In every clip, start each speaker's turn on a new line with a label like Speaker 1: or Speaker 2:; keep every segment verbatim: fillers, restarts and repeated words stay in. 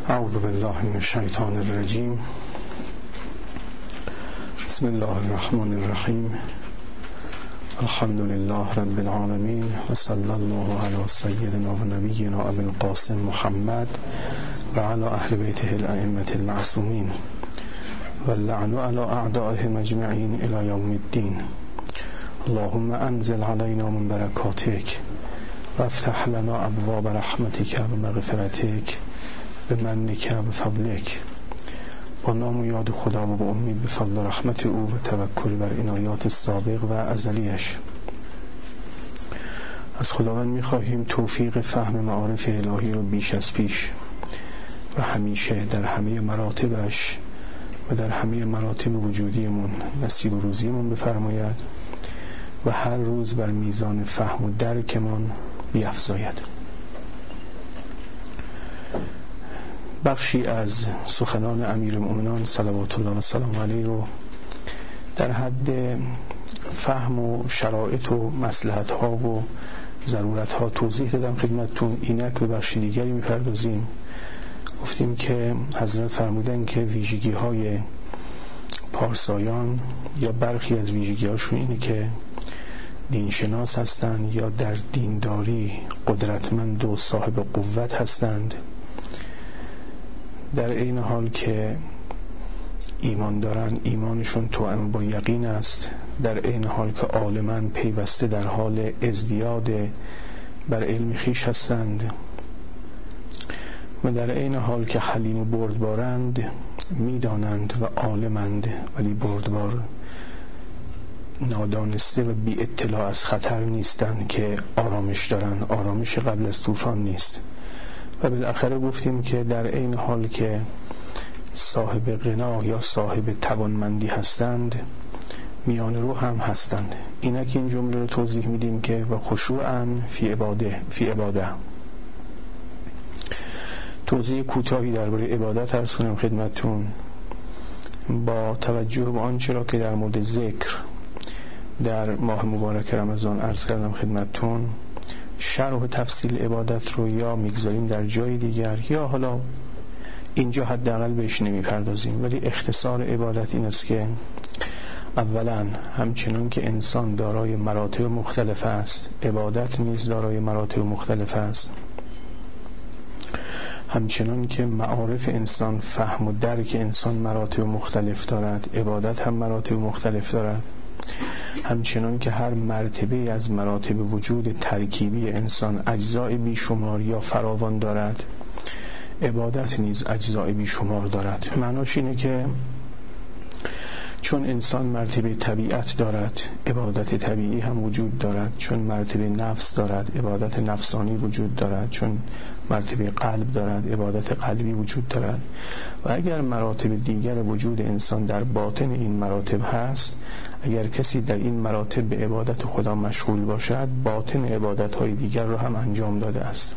Speaker 1: اعوذ بالله من الشیطان الرجیم. بسم الله الرحمن الرحیم. الحمد لله رب العالمین و صلی الله علی سیدنا و نبینا ابی القاسم محمد و علی اهل بیته الائمة المعصومین و اللعن علی اعدائهم اجمعین الی یوم الدین. اللهم انزل علینا من برکاتک و افتح لنا ابواب رحمتک و مغفرتک بمنک و بفضلک. با نام و یاد خدا و با امید به فضل و رحمت او و توکل بر عنایات سابق و ازلیش، از خداوند می‌خواهیم توفیق فهم معارف الهی رو بیش از پیش و همیشه در همه مراتبش و در همه مراتب وجودیمون نصیب و روزیمون بفرماید و هر روز بر میزان فهم و درکمان بیفزاید. بخشی از سخنان امیرالمؤمنین صلوات الله و سلام علیه رو در حد فهم و شرایط و مصلحت ها و ضرورت ها توضیح دادم خدمتتون. اینک به بخش دیگری میپردازیم. گفتیم که حضرت فرمودن که ویژگی های پارسایان یا برخی از ویژگی هاشون اینه که دینشناس هستند یا در دینداری قدرتمند و صاحب قوت هستند، در این حال که ایمان دارن ایمانشون توأم با یقین است، در این حال که عالماً پیوسته در حال ازدیاد بر علم خویش هستند و در این حال که حلیم و بردبارند، میدانند و عالمند ولی بردبار، نادانسته و بی اطلاع از خطر نیستند که آرامش دارن. آرامش قبل از طوفان نیست. و بالاخره گفتیم که در این حال که صاحب غنا یا صاحب توانمندی هستند، میان رو هم هستند. اینک این جمله رو توضیح میدیم که و خشوعاً فی عباده فی عباده. توضیح کوتاهی درباره عبادت عرض کنم خدمتتون با توجه به آنچه را که در مورد ذکر در ماه مبارک رمضان عرض کردم خدمتتون. شرح و تفصیل عبادت رو یا میگذاریم در جای دیگر یا حالا اینجا حداقل بهش نمیپردازیم، ولی اختصار عبادت این است که اولا همچنان که انسان دارای مراتب مختلف است، عبادت نیز دارای مراتب مختلف است. همچنان که معارف انسان، فهم و درک انسان مراتب مختلف دارد، عبادت هم مراتب مختلف دارد. همچنان که هر مرتبه از مراتب وجود ترکیبی انسان اجزای بیشمار یا فراوان دارد، عبادت نیز اجزای بیشمار دارد. معناش اینه که چون انسان مرتبه طبیعت دارد، عبادت طبیعی هم وجود دارد. چون مرتبه نفس دارد، عبادت نفسانی وجود دارد. چون مرتبه قلب دارد، عبادت قلبی وجود دارد. و اگر مراتب دیگر وجود انسان در باطن این مراتب هست، اگر کسی در این مراتب به عبادت خدا مشغول باشد، باطن عبادت‌های دیگر را هم انجام داده است.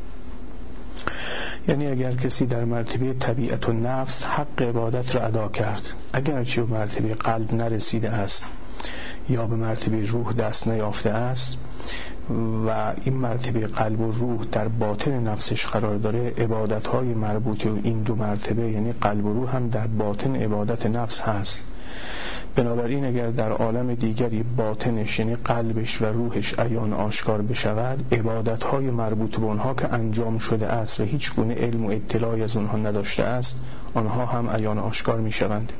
Speaker 1: یعنی اگر کسی در مرتبه طبیعت و نفس حق عبادت را ادا کرد، اگرچه به مرتبه قلب نرسیده است یا به مرتبه روح دست نیافته است و این مرتبه قلب و روح در باطن نفسش قرار داره، عبادت‌های مربوط به این دو مرتبه یعنی قلب و روح هم در باطن عبادت نفس هست. بنابراین اگر در عالم دیگری باطنش یعنی قلبش و روحش عیان آشکار بشود، عبادت‌های مربوط به آنها که انجام شده است و هیچ گونه علم و اطلاعی از آنها نداشته است، آنها هم عیان آشکار می‌شوند.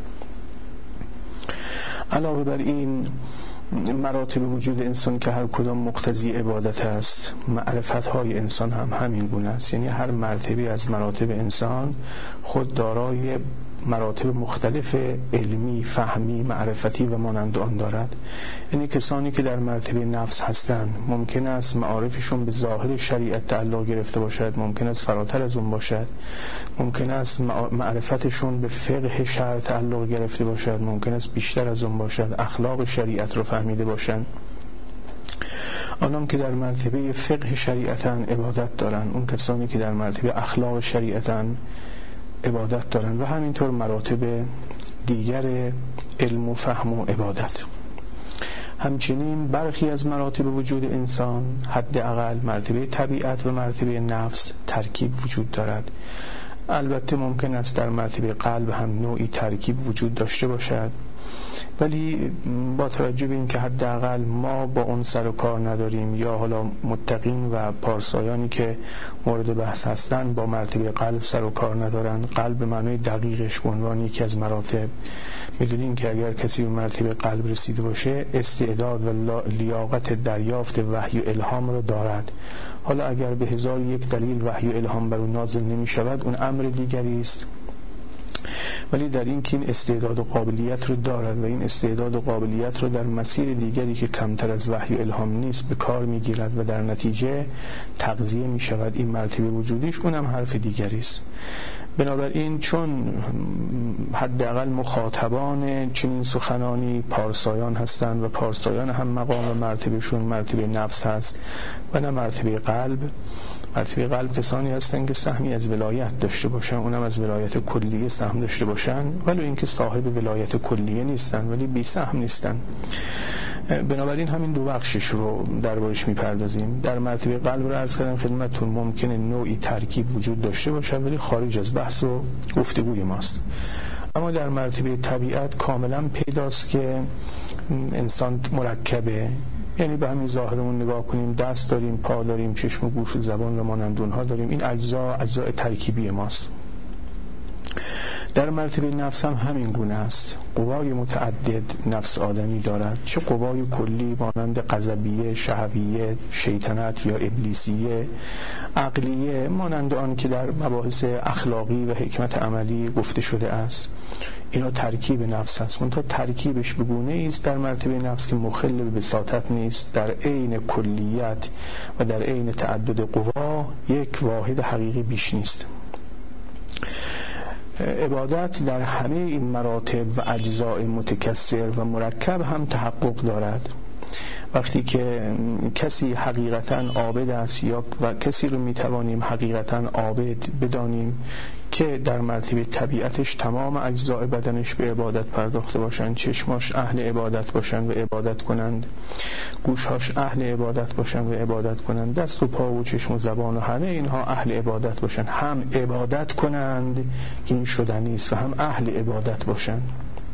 Speaker 1: علاوه بر این مراتب وجود انسان که هر کدام مقتضی عبادت است، معرفت‌های انسان هم همین گونه است. یعنی هر مرتبه از مراتب انسان خود دارای مراتب مختلف علمی، فهمی، معرفتی و مانند آن دارد. یعنی کسانی که در مرتبه نفس هستند ممکن است معارفشون به ظاهر شریعت تعلق گرفته باشد، ممکن است فراتر از اون باشد، ممکن است معرفتشون به فقه شرع تعلق گرفته باشد، ممکن است بیشتر از اون باشد، اخلاق شریعت رو فهمیده باشند. آنان که در مرتبه فقه شریعتن عبادت دارن، اون کسانی که در مرتبه اخلاق شریعتن عبادت دارن و همینطور مراتب دیگر علم و فهم و عبادت. همچنین برخی از مراتب وجود انسان حداقل مرتبه طبیعت و مرتبه نفس ترکیب وجود دارد. البته ممکن است در مرتبه قلب هم نوعی ترکیب وجود داشته باشد، ولی با توجه به این که حداقل ما با اون سر و کار نداریم یا حالا متقین و پارسایانی که مورد بحث هستند با مرتبه قلب سر و کار ندارند، قلب به معنای دقیقش به عنوان یکی از مراتب می‌دونیم که اگر کسی به مرتبه قلب رسیده باشه استعداد و لیاقت دریافت وحی و الهام را دارد. حالا اگر به هزار یک دلیل وحی و الهام بر او نازل نمی شود اون امر دیگری است، ولی در این که این استعداد و قابلیت رو دارد و این استعداد و قابلیت رو در مسیر دیگری که کمتر از وحی و الهام نیست به کار میگیرد و در نتیجه تغذیه می شود این مرتبه وجودیش، اونم حرف دیگری است. بنابراین چون حداقل مخاطبان چنین سخنانی پارسایان هستند و پارسایان هم مقام و مرتبهشون مرتبه نفس هست و نه مرتبه قلب. مرتبه قلب کسانی هستند که سهمی از ولایت داشته باشن، اونم از ولایت کلیه سهم داشته باشن، ولو اینکه صاحب ولایت کلیه نیستن ولی بی سهم نیستن. بنابراین همین دو بخشش رو دربارش میپردازیم. در مرتبه قلب رو عرض کردم خدمتتون ممکنه نوعی ترکیب وجود داشته باشه ولی خارج از بحث و گفتگوی ماست. اما در مرتبه طبیعت کاملا پیداست که انسان مرکبه، یعنی به همین ظاهرمون نگاه کنیم دست داریم، پا داریم، چشم و گوش و زبان و مانند اونها داریم، این اجزا اجزای ترکیبی ماست. در مرتبه نفس هم همین گونه است. قوای متعدد نفس آدمی دارد، چه قوای کلی مانند غضبیه، شهویه، شیطنت یا ابلیسیه، عقلیه مانند آن که در مباحث اخلاقی و حکمت عملی گفته شده است. اینا ترکیب نفس هست، منتها ترکیبش به گونه است در مرتبه نفس که مخل به بساطت نیست، در عین کلیت و در عین تعدد قوا یک واحد حقیقی بیش نیست. عبادت در همه این مراتب و اجزاء متکثر و مرکب هم تحقق دارد. وقتی که کسی حقیقتا عابد است یا و کسی رو میتوانیم حقیقتا عابد بدانیم که در مرتبه طبیعتش تمام اجزاء بدنش به عبادت پرداخته باشند، چشماش اهل عبادت باشند و عبادت کنند، گوشهاش اهل عبادت باشند و عبادت کنند، دست و پا و چشم و زبان و همه اینها اهل عبادت باشند، هم عبادت کنند که این شدنی است و هم اهل عبادت باشند.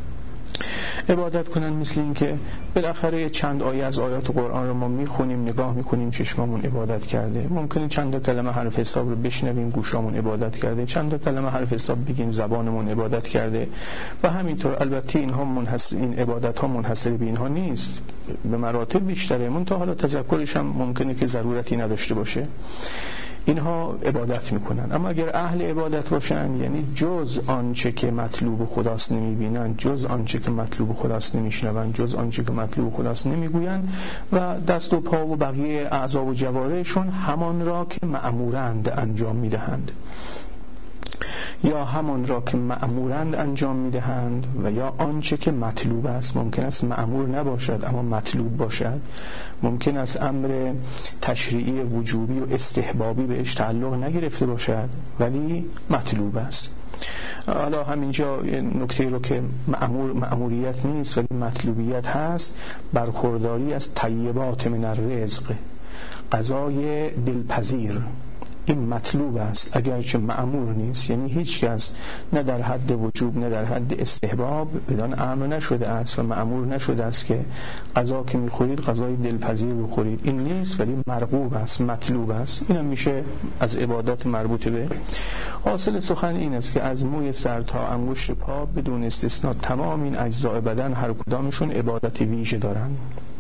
Speaker 1: عبادت کنن مثل این که بالاخره چند آیه از آیات قرآن رو ما میخونیم، نگاه میکنیم، چشممون عبادت کرده، ممکنه چند کلمه حرف حساب رو بشنویم گوشامون عبادت کرده، چند کلمه حرف حساب بگیم زبانمون عبادت کرده و همینطور. البته اینها منحصر این عبادت ها منحصر به اینها نیست، به مراتب بیشتره، منتها حالا تذکرش هم ممکنه که ضرورتی نداشته باشه. اینها عبادت میکنن، اما اگر اهل عبادت باشن یعنی جز آنچه که مطلوب خداست نمیبینن، جز آنچه که مطلوب خداست نمیشنون، جز آنچه که مطلوب خداست نمیگوین و دست و پا و بقیه اعضا و جوارحشون همان را که مأمورند انجام میدهند، یا همان را که مأمورند انجام میدهند و یا آنچه که مطلوب است. ممکن است مأمور نباشد اما مطلوب باشد، ممکن است امر تشریعی وجوبی و استحبابی بهش تعلق نگرفته باشد ولی مطلوب است. حالا همینجا نکته رو که مأمور مأموریت نیست ولی مطلوبیت هست، برخورداری از طیبات من الرزق، غذای دلپذیر، این مطلوب است اگرچه مأمور نیست. یعنی هیچ کس نه در حد وجوب نه در حد استحباب بدان امر نشده است و مأمور نشده است که غذا که میخورید غذای دلپذیر بخورید، این نیست ولی مرغوب است، مطلوب است. این هم میشه از عبادات مربوط به. حاصل سخن این است که از موی سر تا انگشت پا بدون استثناء تمام این اجزاء بدن هر کدامشون عبادت ویژه دارند،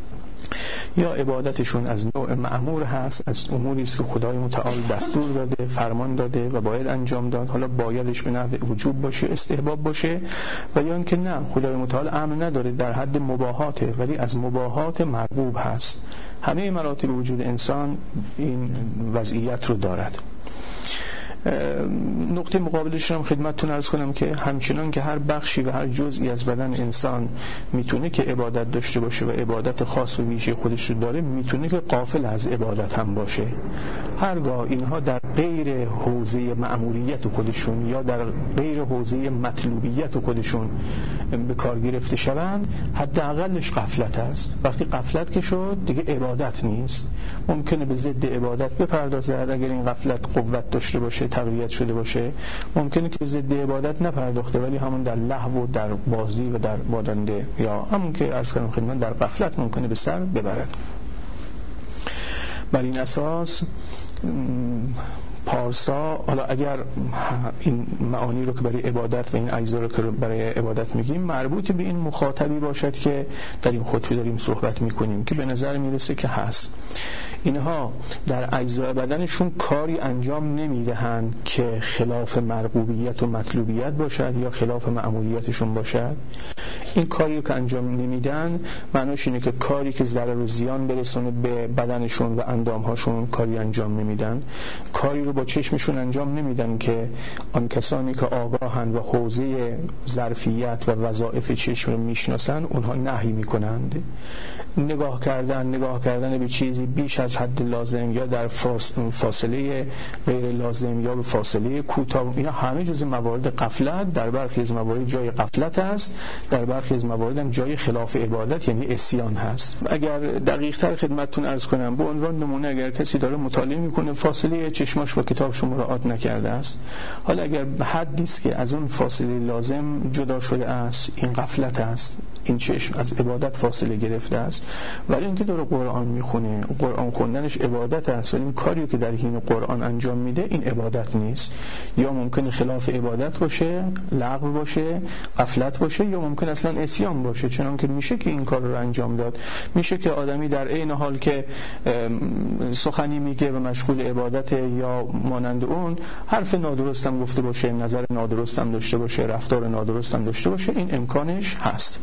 Speaker 1: یا عبادتشون از نوع مأمور هست، از اموری است که خدای متعال دستور داده، فرمان داده و باید انجام داد. حالا بایدش به نحو وجوب باشه، استحباب باشه، و یا اینکه نه، خدای متعال امر نداره، در حد مباحاته ولی از مباحات مرغوب هست. همه مراتب وجود انسان این وضعیت رو دارد. نقطه مقابلش هم خدمتتون عرض کنم که همچنان که هر بخشی و هر جزئی از بدن انسان میتونه که عبادت داشته باشه و عبادت خاص و ویژه خودش رو داره، میتونه که غافل از عبادت هم باشه. هرگاه اینها در غیر حوزه مأموریت خودشون یا در غیر حوزه مطلوبیت خودشون به کار گرفته شوند، حداقلش غفلت است. وقتی غفلت که شد دیگه عبادت نیست، ممکنه به ضد عبادت بپردازد اگر این غفلت قوت داشته باشه، تقویت شده باشه، ممکنه که ضد عبادت نپرداخته ولی همون در لهو و در بازی و در بادنده یا همون که عرض کردم خدمت در غفلت ممکنه به سر ببرد. بر این اساس پارسا، حالا اگر این معانی رو که برای عبادت و این اجزا رو که برای عبادت میگیم مربوط به این مخاطبی باشد که در این خطبه داریم صحبت میکنیم، که به نظر میرسه که هست، اینها در اجزای بدنشون کاری انجام نمیدهند که خلاف مرغوبیت و مطلوبیت باشد یا خلاف مأموریتشون باشد. این کاری که انجام نمیدن معناش اینه که کاری که ضرر و زیان برسونه به بدنشون و اندامهاشون کاری انجام نمیدن. کاری رو با چشمشون انجام نمیدن که آن کسانی که آگاهند و حوزه ظرفیت و وظایف چشم رو میشناسن اونها نهی میکنند. نگاه کردن نگاه کردن به چیزی بیش از حد لازم یا در فاصله غیر لازم یا به فاصله کوتاه، اینا همه جزء موارد غفلت، در برخی از موارد جای غفلت است، در برخی از موارد هم جای خلاف عبادت یعنی عصیان هست. اگر دقیق تر خدمتتون عرض کنم، به عنوان نمونه اگر کسی داره مطالعه میکنه فاصله چشماش با کتابش مراعات نکرده است، حالا اگر به حدی است که از اون فاصله لازم جدا شده است، این غفلت است، این چشم از عبادت فاصله گرفته است. ولی اینکه داره قرآن میخونه، قرآن خوندنش عبادت است، ولی این کاری که در حین قرآن انجام میده این عبادت نیست، یا ممکنه خلاف عبادت باشه، لغو باشه، غفلت باشه، یا ممکن اصلا عصیان باشه. چنانکه میشه که این کار رو انجام داد، میشه که آدمی در عین حال که سخنی میگه و مشغول عبادت یا مانند اون حرف نادرستم گفته باشه، نظر نادرستم داشته باشه، رفتار نادرستم داشته باشه، این امکانش هست.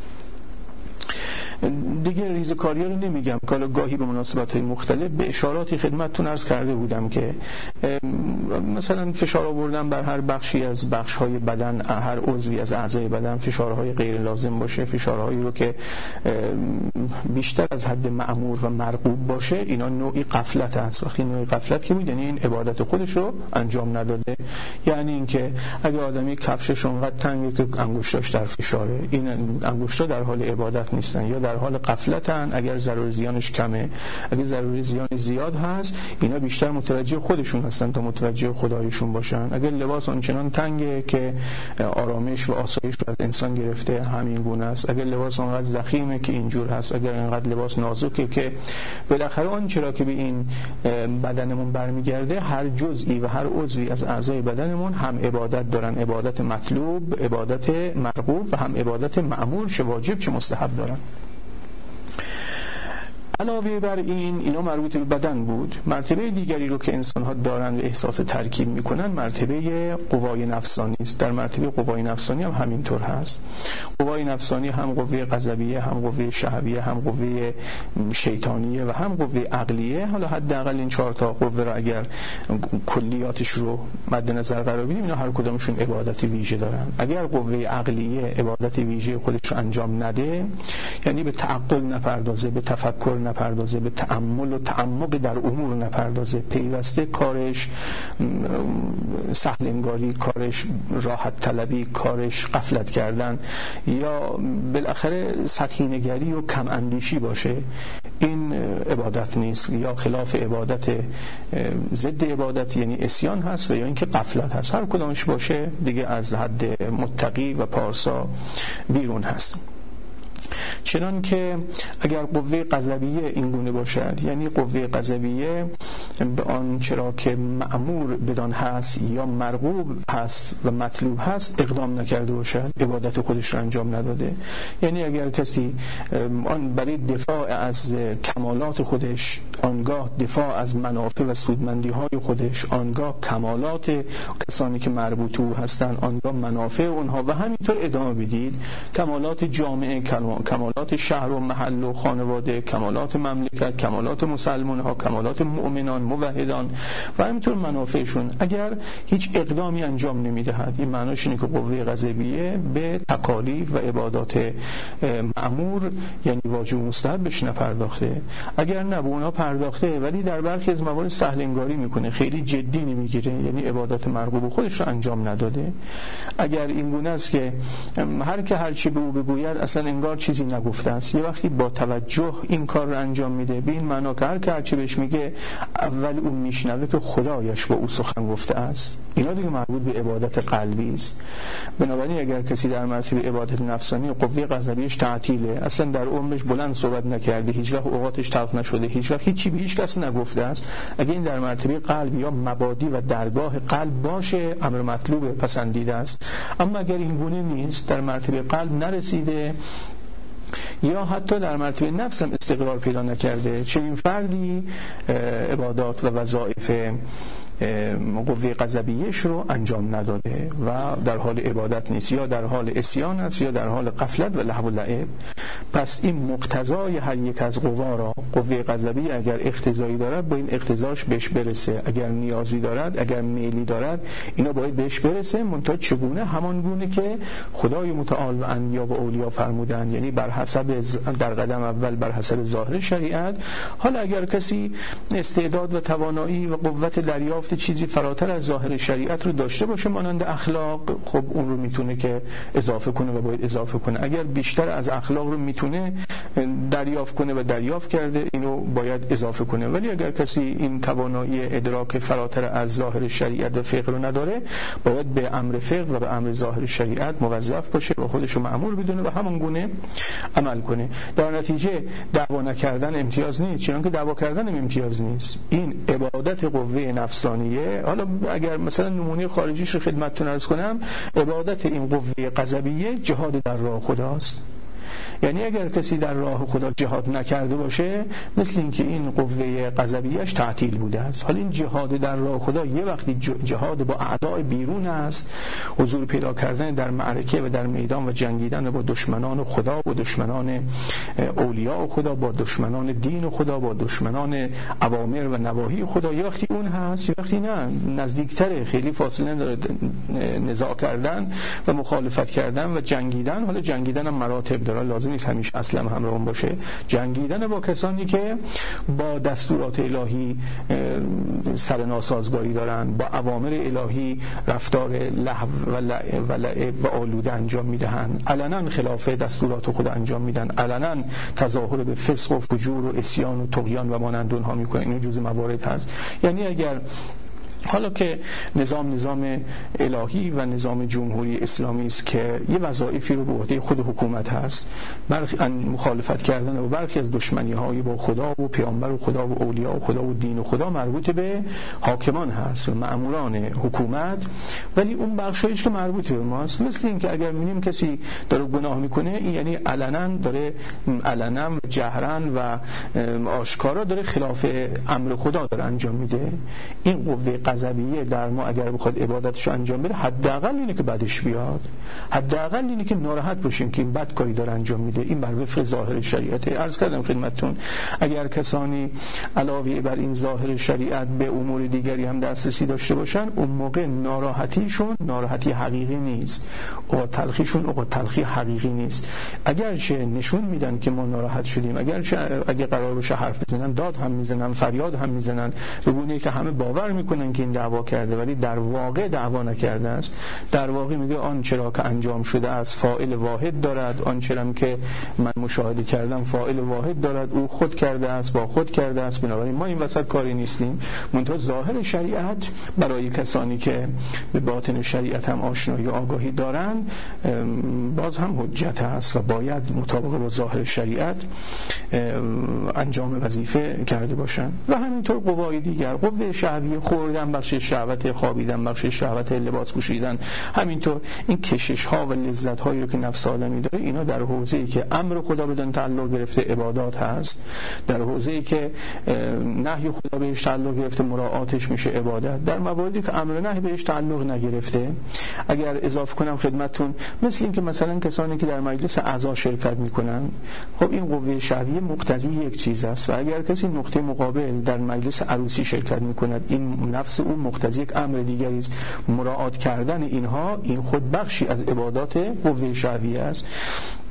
Speaker 1: دیگه ریزکاری رو نمیگم که حالا گاهی به مناسبت‌های مختلف به اشاراتی خدمتتون عرض کرده بودم که مثلا فشار آوردن بر هر بخشی از بخش‌های بدن، هر عضوی از اعضای بدن فشارهای غیر لازم باشه، فشارهایی رو که بیشتر از حد مأمور و مرغوب باشه، اینا نوعی غفلت است. وقتی نوعی غفلت که بود یعنی این عبادت خودش رو انجام نداده، یعنی اینکه اگه آدمی کفشش اونقدر تنگه که انگشتاش در فشاره، این انگشتا در حال عبادت نیستن یا در حال غفلتن. اگر ضرر زیانش کمه، اگر ضرر زیان زیاد هست، اینا بیشتر متوجه خودشون هستن تا متوجه خدایشون باشن. اگر لباس آنچنان تنگه که آرامش و آسایش رو از انسان گرفته، همین گونه است. اگر لباس اونقدر ضخیمه که اینجور هست، اگر اینقدر لباس نازکه که بالاخره آنچه را که به این بدنمون برمیگرده، هر جزئی و هر عضوی از اعضای بدنمون هم عبادت دارن، عبادت مطلوب، عبادت مرغوب و هم عبادت مأمور، چه واجب چه مستحب دارن. علاوه بر این، اینا مربوط به بدن بود. مرتبه دیگری رو که انسان‌ها دارن و احساس ترکیب میکنن مرتبه قوای نفسانی است. در مرتبه قوای نفسانی هم همینطور هست. قوای نفسانی هم قوه غضبیه، هم قوه شهویه، هم قوه شیطانیه و هم قوه عقلیه. حالا حداقل این چهار تا قوه رو اگر کلیاتش رو مد نظر قرار بدیم، اینا هر کدومشون عبادت ویژه دارن. اگر قوه عقلیه عبادت ویژه خودش رو انجام نده، یعنی به تعقل نپردازه، به تفکر نپردازه، به تأمل و تعمق در امور نپردازه، پیوسته کارش سهل انگاری، کارش راحت طلبی، کارش غفلت کردن یا بالاخره سطحی نگری و کم اندیشی باشه، این عبادت نیست، یا خلاف عبادت، ضد عبادت یعنی عصیان هست و یا اینکه غفلت هست. هر کدامش باشه دیگه از حد متقی و پارسا بیرون هست. چنان که اگر قوه غضبیه این گونه باشد، یعنی قوه غضبیه به آن چرا که مأمور بدان هست یا مرغوب هست و مطلوب هست اقدام نکرده باشد، عبادت خودش رو انجام نداده، یعنی اگر کسی آن برای دفاع از کمالات خودش، آنگاه دفاع از منافع و سودمندی های خودش، آنگاه کمالات کسانی که مربوط او هستند، آنگاه منافع اونها و همینطور ادامه بدید، کمالات جامعه، کمالات شهر و محل و خانواده، کمالات مملکت، کمالات مسلمان ها، کمالات مؤمنان، موحدان و همینطور منافعشون، اگر هیچ اقدامی انجام نمیدهد، این معناش اینه که قوه غضبیه به تکالیف و عبادات مأمور یعنی واجب و مستحبش نپرداخته. اگر نه به اونا پرداخته ولی در برخی از موارد سهل انگاری میکنه، خیلی جدی نمیگیره، یعنی عبادت مرغوب خودش رو انجام نداده. اگر این گونه است که هر که هر چی به او بگوید اصلا انگار چیزی نگفته است، یه وقتی با توجه این کار رو انجام میده، به این معنا که هر که هر چی بهش میگه اول اون میشنوه که خدایش با او سخن گفته است. اینا دیگه مربوط به عبادت قلبی است. بنابراین اگر کسی در مرتبه عبادت نفسانی قوه غضبیش تعطیله، اصلا در عمرش بلند صحبت نکرده، هیچ وقت اوقاتش تلخ نشده، هیچ وقت هیچی به هیچ کس نگفته است، اگه این در مرتبه قلب یا مبادی و درگاه قلب باشه امر مطلوب پسندیده است. اما اگر این گونه نیست، در مرتبه قلب نرسیده یا حتی در مرتبه نفس هم استقرار پیدا نکرده، چنین فردی عبادات و وظایف قوه غضبیش رو انجام نداده و در حال عبادت نیست، یا در حال عصیان است یا در حال غفلت و لهو و لعب. پس این مقتضای هر یک از قوا را، قوه غضبی اگر اقتضایی دارد با این اقتضاش بهش برسه، اگر نیازی دارد، اگر میلی دارد، اینا باید بهش برسه. منتها چگونه؟ همان گونه که خدای متعال و انبیا و اولیا فرمودند، یعنی بر حسب در قدم اول بر حسب ظاهر شریعت. حالا اگر کسی استعداد و توانایی و قوت دریافت چیزی فراتر از ظاهر شریعت رو داشته باشه، مانند اخلاق، خب اون رو میتونه که اضافه کنه و باید اضافه کنه. اگر بیشتر از اخلاق رو میتونه دریافت کنه و دریافت کرده، اینو باید اضافه کنه. ولی اگر کسی این توانایی ادراک فراتر از ظاهر شریعت و فقه رو نداره، باید به امر فقه و به امر ظاهر شریعت موظف باشه و خودشو مأمور بدونه و همون گونه عمل کنه. در نتیجه دعوا نکردن امتیاز نیست، چنانکه دعوا کردن هم امتیاز نیست. این عبادت قوه نفسانی. حالا اگر مثلا نمونه خارجیش رو خدمتتون عرض کنم، عبادت این قوه غضبیه جهاد در راه خداست. یعنی اگر کسی در راه خدا جهاد نکرده باشه، مثل اینکه این قوه غضبیه‌اش تعطیل بوده است. حالا این جهاد در راه خدا یه وقتی جهاد با اعداء بیرون است، حضور پیدا کردن در معرکه و در میدان و جنگیدن با دشمنان خدا و دشمنان اولیاء خدا، با دشمنان دین خدا، با دشمنان اوامر و نواهی خدا، یه وقتی اون هست، یه وقتی نه، نزدیکتره، خیلی فاصله نداره. نزاع کردن و مخالفت کردن و جنگیدن، حالا جنگیدن هم مراتب داره، لازم نیست همیشه اصلا همراهم باشه. جنگیدن با کسانی که با دستورات الهی سر ناسازگاری دارن، با اوامر الهی رفتار لهو و لعب و لعب و آلوده انجام میدهن، علنا خلاف دستورات خود انجام میدن، علنا تظاهر به فسق و فجور و عصیان و طغیان و مانند اونها میکنن. این جزء موارد هست. یعنی اگر حالا که نظام نظام الهی و نظام جمهوری اسلامی است که یه وظایفی رو به عهده خود حکومت هست، برخی مخالفت کردن و برخی از دشمنی‌های با خدا و پیامبر و خدا و اولیاء و خدا و دین و خدا مربوط به حاکمان هست و مأموران حکومت، ولی اون بخشایش که مربوط به ماست، مثل این که اگر می‌بینیم کسی داره گناه میکنه، این یعنی علنا داره، علنا و جهرا و آشکارا داره خلاف امر خدا داره انجام میده. این قوه غضبیه در ما اگر بخواد عبادتشو انجام بده، حداقل اینه که بعدش بیاد، حداقل اینه که ناراحت باشیم که این بد کاری داره انجام میده. این بر وفق ظاهر شریعت. عرض کردم خدمتتون اگر کسانی علاوه بر این ظاهر شریعت به امور دیگری هم دسترسی داشته باشن، اون موقع ناراحتیشون ناراحتی حقیقی نیست، او تلخیشون او تلخی حقیقی نیست. اگرچه نشون میدن که ما ناراحت شدیم، اگرچه اگه قرار باشه حرف بزنن، داد هم میزنن، فریاد هم میزنن، به گونه‌ای که همه باور میکنن که این دعوا کرده، ولی در واقع دعوا نکرده است. در واقع میگه آن چرا که انجام شده است فاعل واحد دارد، آن چرا که من مشاهده کردم فاعل واحد دارد، او خود کرده است، با خود کرده است، بنابراین ما این وسط کاری نیستیم. منتها ظاهر شریعت برای کسانی که به باطن شریعت هم آشنایی و آگاهی دارند باز هم حجت است و باید مطابق با ظاهر شریعت انجام وظیفه کرده باشند. و همینطور قوای دیگر، قوه شهوی خوردن بخش شهوت، خوابیدن بخش شهوت، لباس پوشیدن، همینطور این کشش ها و لذت هایی رو که نفس آدمی داره، اینا در حوزه‌ای که امر خدا بدون تعلق گرفته عبادات هست، در حوزه‌ای که نهی خدا بهش تعلق گرفته مراعاتش میشه عبادت، در مواردی که امر نهی بهش تعلق نگرفته. اگر اضافه کنم خدمتتون، مثل این که مثلا کسانی که در مجلس اعضا شرکت میکنن، خب این قوه شهوی مقتضی یک چیز است، و اگر کسی نقطه مقابل در مجلس عروسی شرکت میکند، این نفس اون مقتضی یک امر دیگری است. مراعات کردن اینها این خود بخشی از عبادات قوه شهوی است.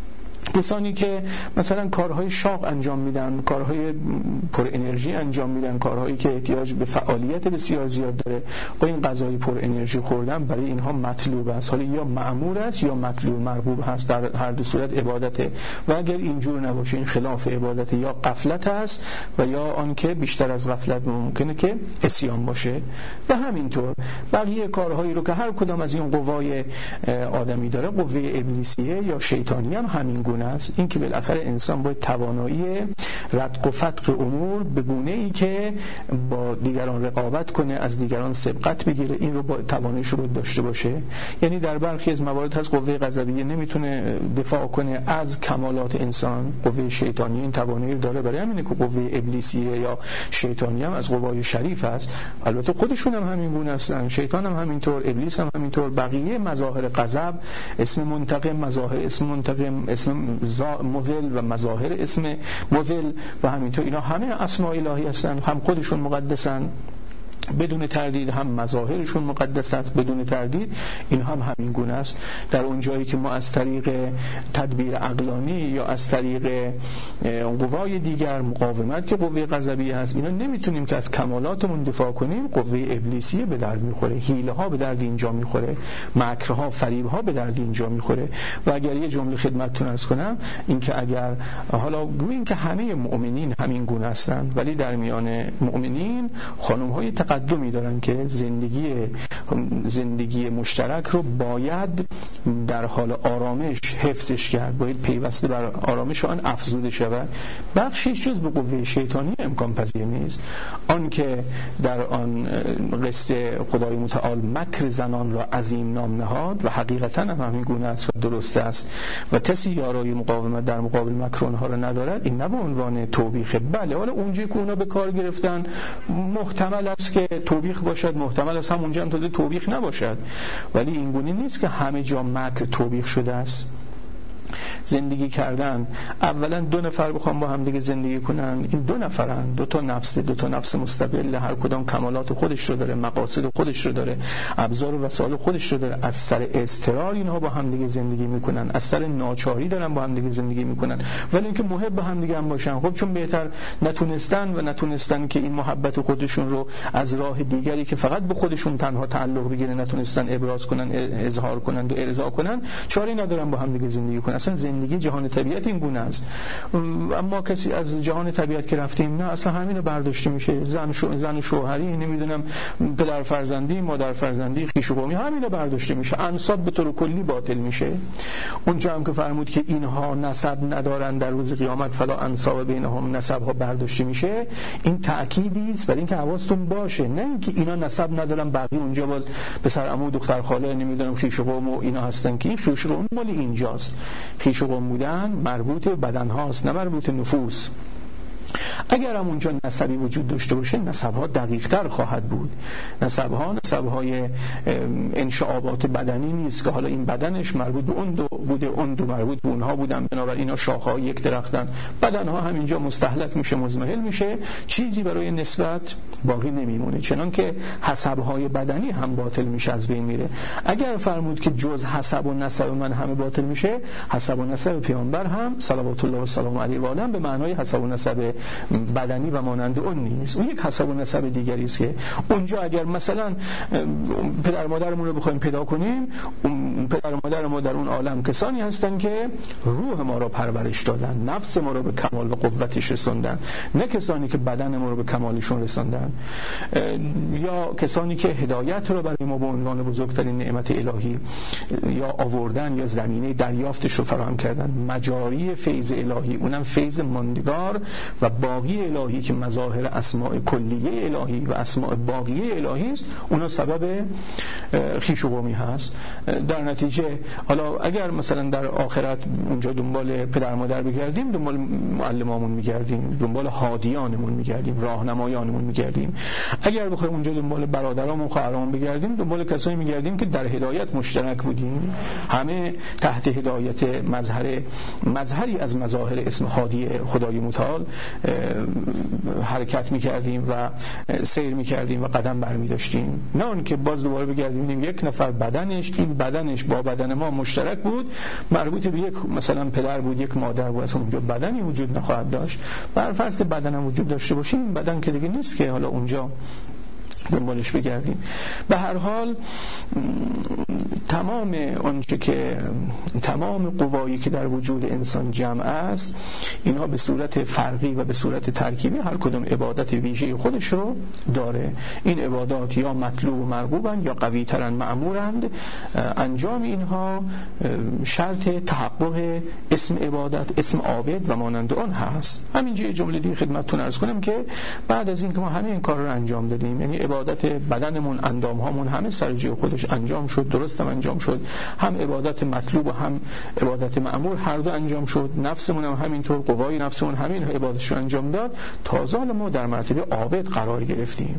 Speaker 1: کسانی که مثلا کارهای شاق انجام میدن، کارهای پر انرژی انجام میدن، کارهایی که احتیاج به فعالیت بسیار زیاد داره، و این غذای پر انرژی خوردن برای اینها مطلوب است. حالا یا مأمور است یا مطلوب مرغوب هست، در هر دو صورت عبادته. و اگر اینجور نباشه این خلاف عبادت، یا غفلت است و یا آنکه بیشتر از غفلت ممکنه که عصیان باشه. و همینطور بقیه کارهایی رو که هر کدام از این قوای آدمی داره، قوه ابلیسیه یا شیطانی هم همین گونه است. این که بالاخره انسان باید توانایی رتق و فتق امور به گونه‌ای که با دیگران رقابت کنه، از دیگران سبقت بگیره، این رو با تواناییش رو باید داشته باشه. یعنی در برخی از موارد هست قوه غضبیه نمیتونه دفاع کنه از کمالات انسان، قوه شیطانی این توانایی رو داره. برای همینه که قوه ابلیسیه یا شیطانی هم از قوای شریف است. البته خودشون هم همین گونه هستن، شیطان هم همینطور، ابلیس هم همینطور. بقیه مظاهر غضب، اسم منتقم، مظاهر اسم منتقم، اسم مذل و مظاهر اسم مذل و همینطور، اینا همه اسماء الهی هستن، هم خودشون مقدسن بدون تردید، هم مظاهرشون مقدس است بدون تردید. این هم همین گونه است. در اون جایی که ما از طریق تدبیر عقلانی یا از طریق قوای دیگر مقاومت که قوه غضبیه هست، اینا نمیتونیم که از کمالاتمون دفاع کنیم، قوه ابلیسیه به درد میخوره، حیله ها به درد اینجا میخوره، مکرها، فریب ها به درد اینجا میخوره. و اگر یه جمله خدمتتون عرض کنم، این که اگر حالا گوییم که همه مؤمنین همین گونه هستن، ولی در میان مؤمنین خانم های تقدمی دارن که زندگی زندگی مشترک رو باید در حال آرامش حفظش کرد، باید پیوسته بر آرامش آن افزوده شود. بخشش جز به قوه شیطانی امکان پذیر نیست. آن که در آن قصه خدای متعال مکر زنان را عظیم نام نهاد و حقیقتا هم همین گونه است و درست است و کسی یارای مقاومت در مقابل مکر آنها را ندارد، این نه به عنوان توبیخ. بله، حالا اونجایی که اونا به کار گرفتن محتمل است که توبیخ باشد، محتمل است همونجا هم تازه توبیخ نباشد، ولی این گونه نیست که همه جا مکر توبیخ شده است. زندگی کردن، اولا دو نفر بخوام با هم دیگه زندگی کنن، این دو نفرن، دو تا نفس، دو تا نفس مستقل، هر کدام کمالات خودش رو داره، مقاصد خودش رو داره، ابزار و وسایل خودش رو داره. از سر اضطرار اینها با هم دیگه زندگی میکنن، از سر ناچاری دارن با هم دیگه زندگی میکنن، ولی اینکه محب هم دیگه هم باشن. خب چون بهتر نتونستن و نتونستن که این محبت خودشون رو از راه دیگری که فقط به خودشون تنها تعلق بگیره نتونستن ابراز کنن، اظهار کنن و ارضا کنن، چاره ندارن با هم دیگه زندگی کنن. اصلا زندگی جهان طبیعت این گونه است. اما کسی از جهان طبیعت که رفتیم، نه اصلا همین رو برداشته میشه، زن شو زن شوهری، نمیدونم پدر فرزندی، مادر فرزندی، خویش و قومی، همین رو برداشته میشه. انساب به طور کلی باطل میشه. اونجا هم که فرمود که اینها نسب ندارن در روز قیامت، فلا انساب بینهم، نسب ها برداشته میشه، این تأکیدی است برای اینکه حواستون باشه، نه اینکه اینا نسب ندارن بقیه اونجا باز پسر عمو دختر خاله نمیدونم خویش و قوم و اینا هستن، که این خویش و قوم مال اینجاست. خویش و قوم بودن مربوط به بدن هاست، نه مربوط نفوس. اگر هم اونجا نسبی وجود داشته باشه، نسبها دقیق تر خواهد بود. نسبها نسبهای انشعابات بدنی نیست که حالا این بدنش مربوط به اون دو بوده، اون دو مربوط به اونها بودن، بنابراین اینا شاخه‌های یک درختن. بدنها همینجا مستهلک میشه، مزمحل میشه، چیزی برای نسبت باقی نمیمونه. چنان که حسبهای بدنی هم باطل میشه، از بین میره. اگر فرمود که جز حسب و نسب من همه باطل میشه، حسب و نسب پیامبر هم صلوات الله و سلام علیه و آله به معنای حسب و نسب بدنی و مانند اون نیست. اون یک حسب و نسب دیگری است که اونجا اگر مثلا پدر مادرمون رو بخوایم پیدا کنیم، پدر مادر ما در اون عالم کسانی هستن که روح ما رو پرورش دادن، نفس ما رو به کمال و قوتش رسوندن، نه کسانی که بدن ما رو به کمالشون رسوندن، یا کسانی که هدایت رو برای ما به عنوان بزرگترین نعمت الهی یا آوردن یا زمینه دریافتش رو فراهم کردن. مجاری فیض الهی، اونم فیض ماندگار و باقی الهی که مظاهر اسماء کلیه الهی و اسماء باقیه الهی است، اونا سبب خویش و قومی هست. در نتیجه حالا اگر مثلا در آخرت اونجا دنبال پدر مادر بگردیم، دنبال معلمامون میگردیم، دنبال هادیانمون میگردیم، راهنمایانمون میگردیم. اگر بخوایم اونجا دنبال برادرامون، خواهرامون بگردیم، دنبال کسایی میگردیم که در هدایت مشترک بودیم، همه تحت هدایت مظهر مظهری از مظاهر اسم هادی خدای متعال حرکت میکردیم و سیر میکردیم و قدم برمی داشتیم، نه اون که باز دوباره بگردیم یک نفر بدنش این بدنش با بدن ما مشترک بود، مربوط به یک مثلا پدر بود، یک مادر بود، اصلا اونجا بدنی وجود نخواهد داشت. بر فرض که بدنم وجود داشته باشه، این بدن که دیگه نیست که حالا اونجا دنبالش بگردیم. به هر حال تمام آنچه که تمام قوایی که در وجود انسان جمع است، اینها به صورت فرقی و به صورت ترکیبی هر کدوم عبادت ویژه خودش رو داره. این عبادات یا مطلوب و مرغوبند یا قوی ترن مأمورند. انجام اینها شرط تحقق اسم عبادت، اسم عابد و مانند آن هست. همینجا یه جمله دیگه خدمتتون عرض کنم که بعد از این که ما همه این کار رو انجام دادیم، یعنی عبادت بدنمون، اندام هامون همه سر جای خودش انجام شد، درست هم انجام شد، هم عبادت مطلوب و هم عبادت مأمور هر دو انجام شد، نفسمون هم همینطور، قوای نفسمون همین عبادتش رو انجام داد، تازه ما در مرتبه عابد قرار گرفتیم.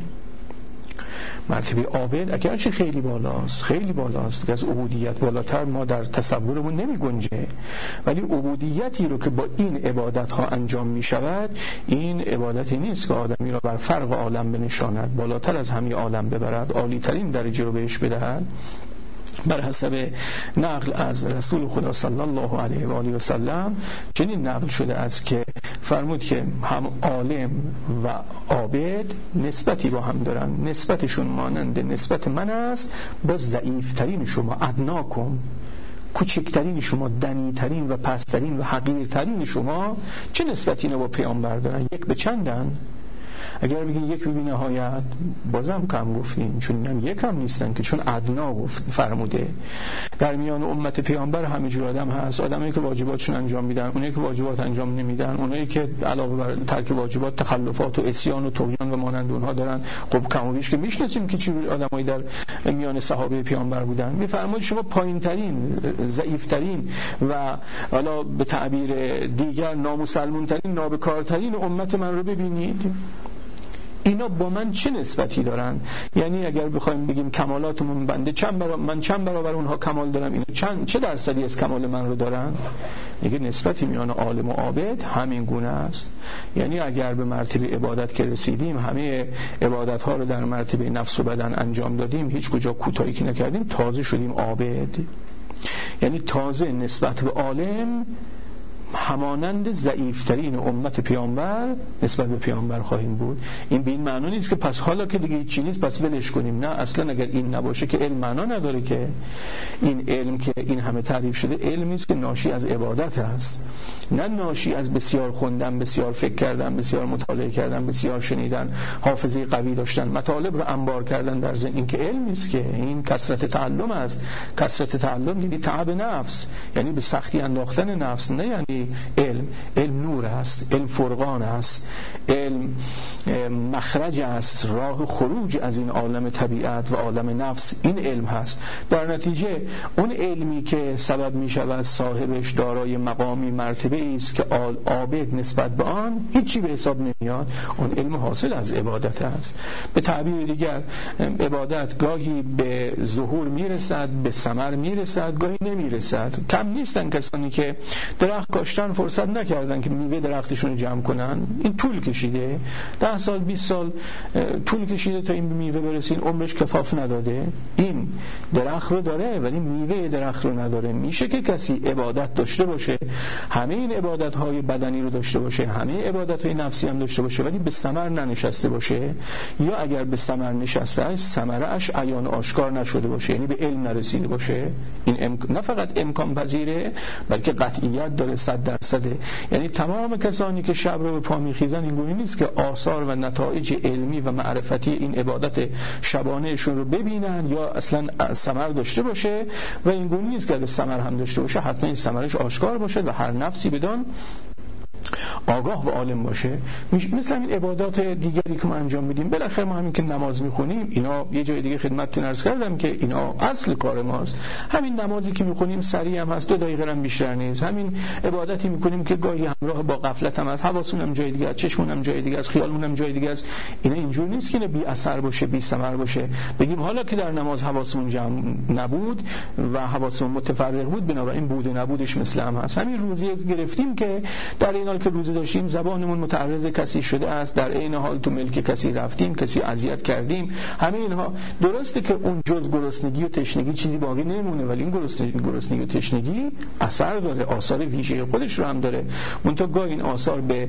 Speaker 1: مرتبه عابد اگرچه خیلی بالاست، خیلی بالاست، که از عبودیت بالاتر ما در تصورمون نمی گنجه، ولی عبودیتی رو که با این عبادت ها انجام می شود، این عبادتی نیست که آدمی را بر فرق عالم بنشاند، بالاتر از همه عالم ببرد، عالی ترین درجه رو بهش بدهد. بر حسب نقل از رسول خدا صلی الله علیه و آله و سلم چنین نقل شده است که فرمود که هم عالم و عابد نسبتی با هم دارن، نسبتشون مانند نسبت من است با ضعیفترین شما، ادناکم، کوچکترین شما، دنیترین و پسترین و حقیرترین شما. چه نسبتی اینا با پیامبر دارن؟ یک به چندن؟ اگر بگین یک به نهایت بازم کم گفتین، چون اینم یک هم نیستن که، چون ادنا گفت فرموده. در میان امت پیامبر همه جور آدم هست، آدمایی که واجباتشون انجام میدن، اونایی که واجبات انجام نمیدن، اونایی که علاوه بر ترک واجبات تخلفات و عصیان و طغیان و مانند اونها دارن. خب کم و بیش که میشناسیم که چه آدمایی در میان صحابه پیامبر بودن. میفرمایید شما پایینترین، ضعیفترین و حالا به تعبیر دیگر نامسلمونترین، نابکارترین امت من رو ببینید، اینا با من چه نسبتی دارن؟ یعنی اگر بخوایم بگیم کمالاتمون بنده چند برابر، من چند برابر اونها کمال دارم، اینا چند چه درصدی از کمال من رو دارن؟ دیگه نسبتی میان عالم و عابد همین گونه است. یعنی اگر به مرتبه عبادت که رسیدیم، همه عبادت ها رو در مرتبه نفس و بدن انجام دادیم، هیچ کجا کوتاهی که نکردیم، تازه شدیم عابد. یعنی تازه نسبت به عالم همانند ضعیفترین امت پیامبر نسبت به پیامبر خواهیم بود. این به این معنا نیست که پس حالا که دیگه چیزی نیست پس ولش کنیم، نه اصلا. اگر این نباشه که علم معنا نداره. که این علم که این همه تعریف شده علمی است که ناشی از عبادت است، نه ناشی از بسیار خوندن، بسیار فکر کردن، بسیار مطالعه کردن، بسیار شنیدن، حافظه قوی داشتن، مطالب رو انبار کردن در ذهن. این که علم نیست، که این کثرت تعلم است. کثرت تعلم یعنی تعب نفس، یعنی به سختی انداختن نفس، نه یعنی علم. علم نور است، علم فرقان است، علم مخرج است، راه خروج از این عالم طبیعت و عالم نفس. این علم هست. در نتیجه اون علمی که سبب می شود صاحبش دارای مقامی مرتبه است که عابد نسبت به آن هیچی به حساب نمیاد، اون علم حاصل از عبادت است. به تعبیر دیگر عبادت گاهی به ظهور میرسد، به ثمر میرسد، گاهی نمیرسد. کم نیستن کسانی که درخت کاشتن فرصت نکردن که میوه درختشون رو جمع کنن. این طول کشیده، ده سال بیست سال طول کشیده تا این به میوه برسین، عمرش کفاف نداده. این درخت رو داره ولی میوه درخت رو نداره. میشه که کسی عبادت داشته باشه، همه این عبادت های بدنی رو داشته باشه، همه عبادت های نفسی هم داشته باشه، ولی به ثمر ننشسته باشه، یا اگر به ثمر نشسته است ثمره اش عیان آشکار نشده باشه، یعنی به علم نرسیده باشه. این امک... نه فقط امکان پذیره بلکه قطعیت داره، صد درصده. یعنی تمام کسانی که شب رو به پا میخیزن اینگونه نیست که آثار و نتایج علمی و معرفتی این عبادت شبانهشون رو ببینن یا اصلا ثمر داشته باشه، و اینگونه نیست که اگه ثمر هم داشته باشه حتما این ثمرش آشکار باشه و هر نفسی بدان آگاه و عالم باشه. مثل این عبادات دیگری که ما انجام میدیم، بالاخره ما همین که نماز میخونیم، اینا یه جای دیگه خدمتتون عرض کردم که اینا اصل کار ماست. همین نمازی که میخونیم سریع هم هست، دو دقیقه هم بیشتر نیست. همین عبادتی میکنیم که گاهی همراه با غفلت هم هست، حواسمون هم جای دیگه است، چشمون هم جای دیگه است، خیالمون هم جای دیگه است. اینا اینجور نیست که بی اثر باشه، بی ثمر باشه، بگیم حالا که در نماز حواسمون جمع نبود و حواسمون متفرق بود، بنابراین بود و نبودش مثل هم هست. همین روزی که گرفتیم که در این حال که روزه داشتیم زبانمون متعرض کسی شده است، در عین حال تو ملک کسی رفتیم، کسی اذیت کردیم. همه اینها درسته که اون جز گرسنگی و تشنگی چیزی باقی نمونه، ولی این گرسنگی گرسنگی و تشنگی اثر داره، آثار ویژه خودش رو هم داره. منتها گاهی این آثار به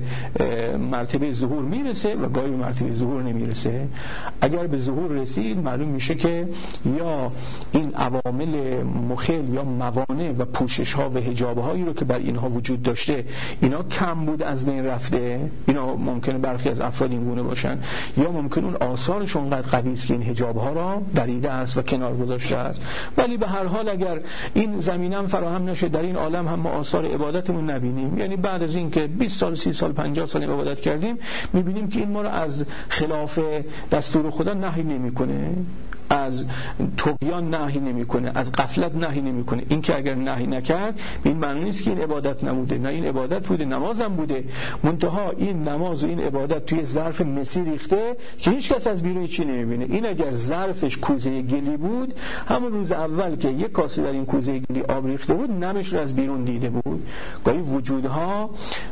Speaker 1: مرتبه ظهور میرسه و گاهی به مرتبه ظهور نمیرسه. اگر به ظهور رسید معلوم میشه که یا این عوامل مخل یا موانع و پوشش ها و حجاب هایی رو که بر اینها وجود داشته اینا کم بود از بین رفته، اینا ممکنه برخی از افراد این گونه باشن، یا ممکن اون آثارش اونقدر قوی است که این حجاب ها را دریده است و کنار گذاشته است. ولی به هر حال اگر این زمینه فراهم نشه در این عالم هم ما آثار عبادتمون نبینیم، یعنی بعد از این که بیست سال سی سال پنجاه سال عبادت کردیم میبینیم که این ما رو از خلاف دستور خدا نهی نمیکنه، از طغیان نهی نمیکنه، از غفلت نهی نمیکنه. این که اگر نهی نکرد این معنی نیست که این عبادت نبوده، نه این عبادت بوده، نمازم بوده، منتها این نماز و این عبادت توی ظرف مسی ریخته که هیچ کس از بیرون چی نمیبینه. این اگر ظرفش کوزه گلی بود همون روز اول که یک کاسه در این کوزه گلی آب ریخته بود نمش رو از بیرون دیده بود. گاهی وجودها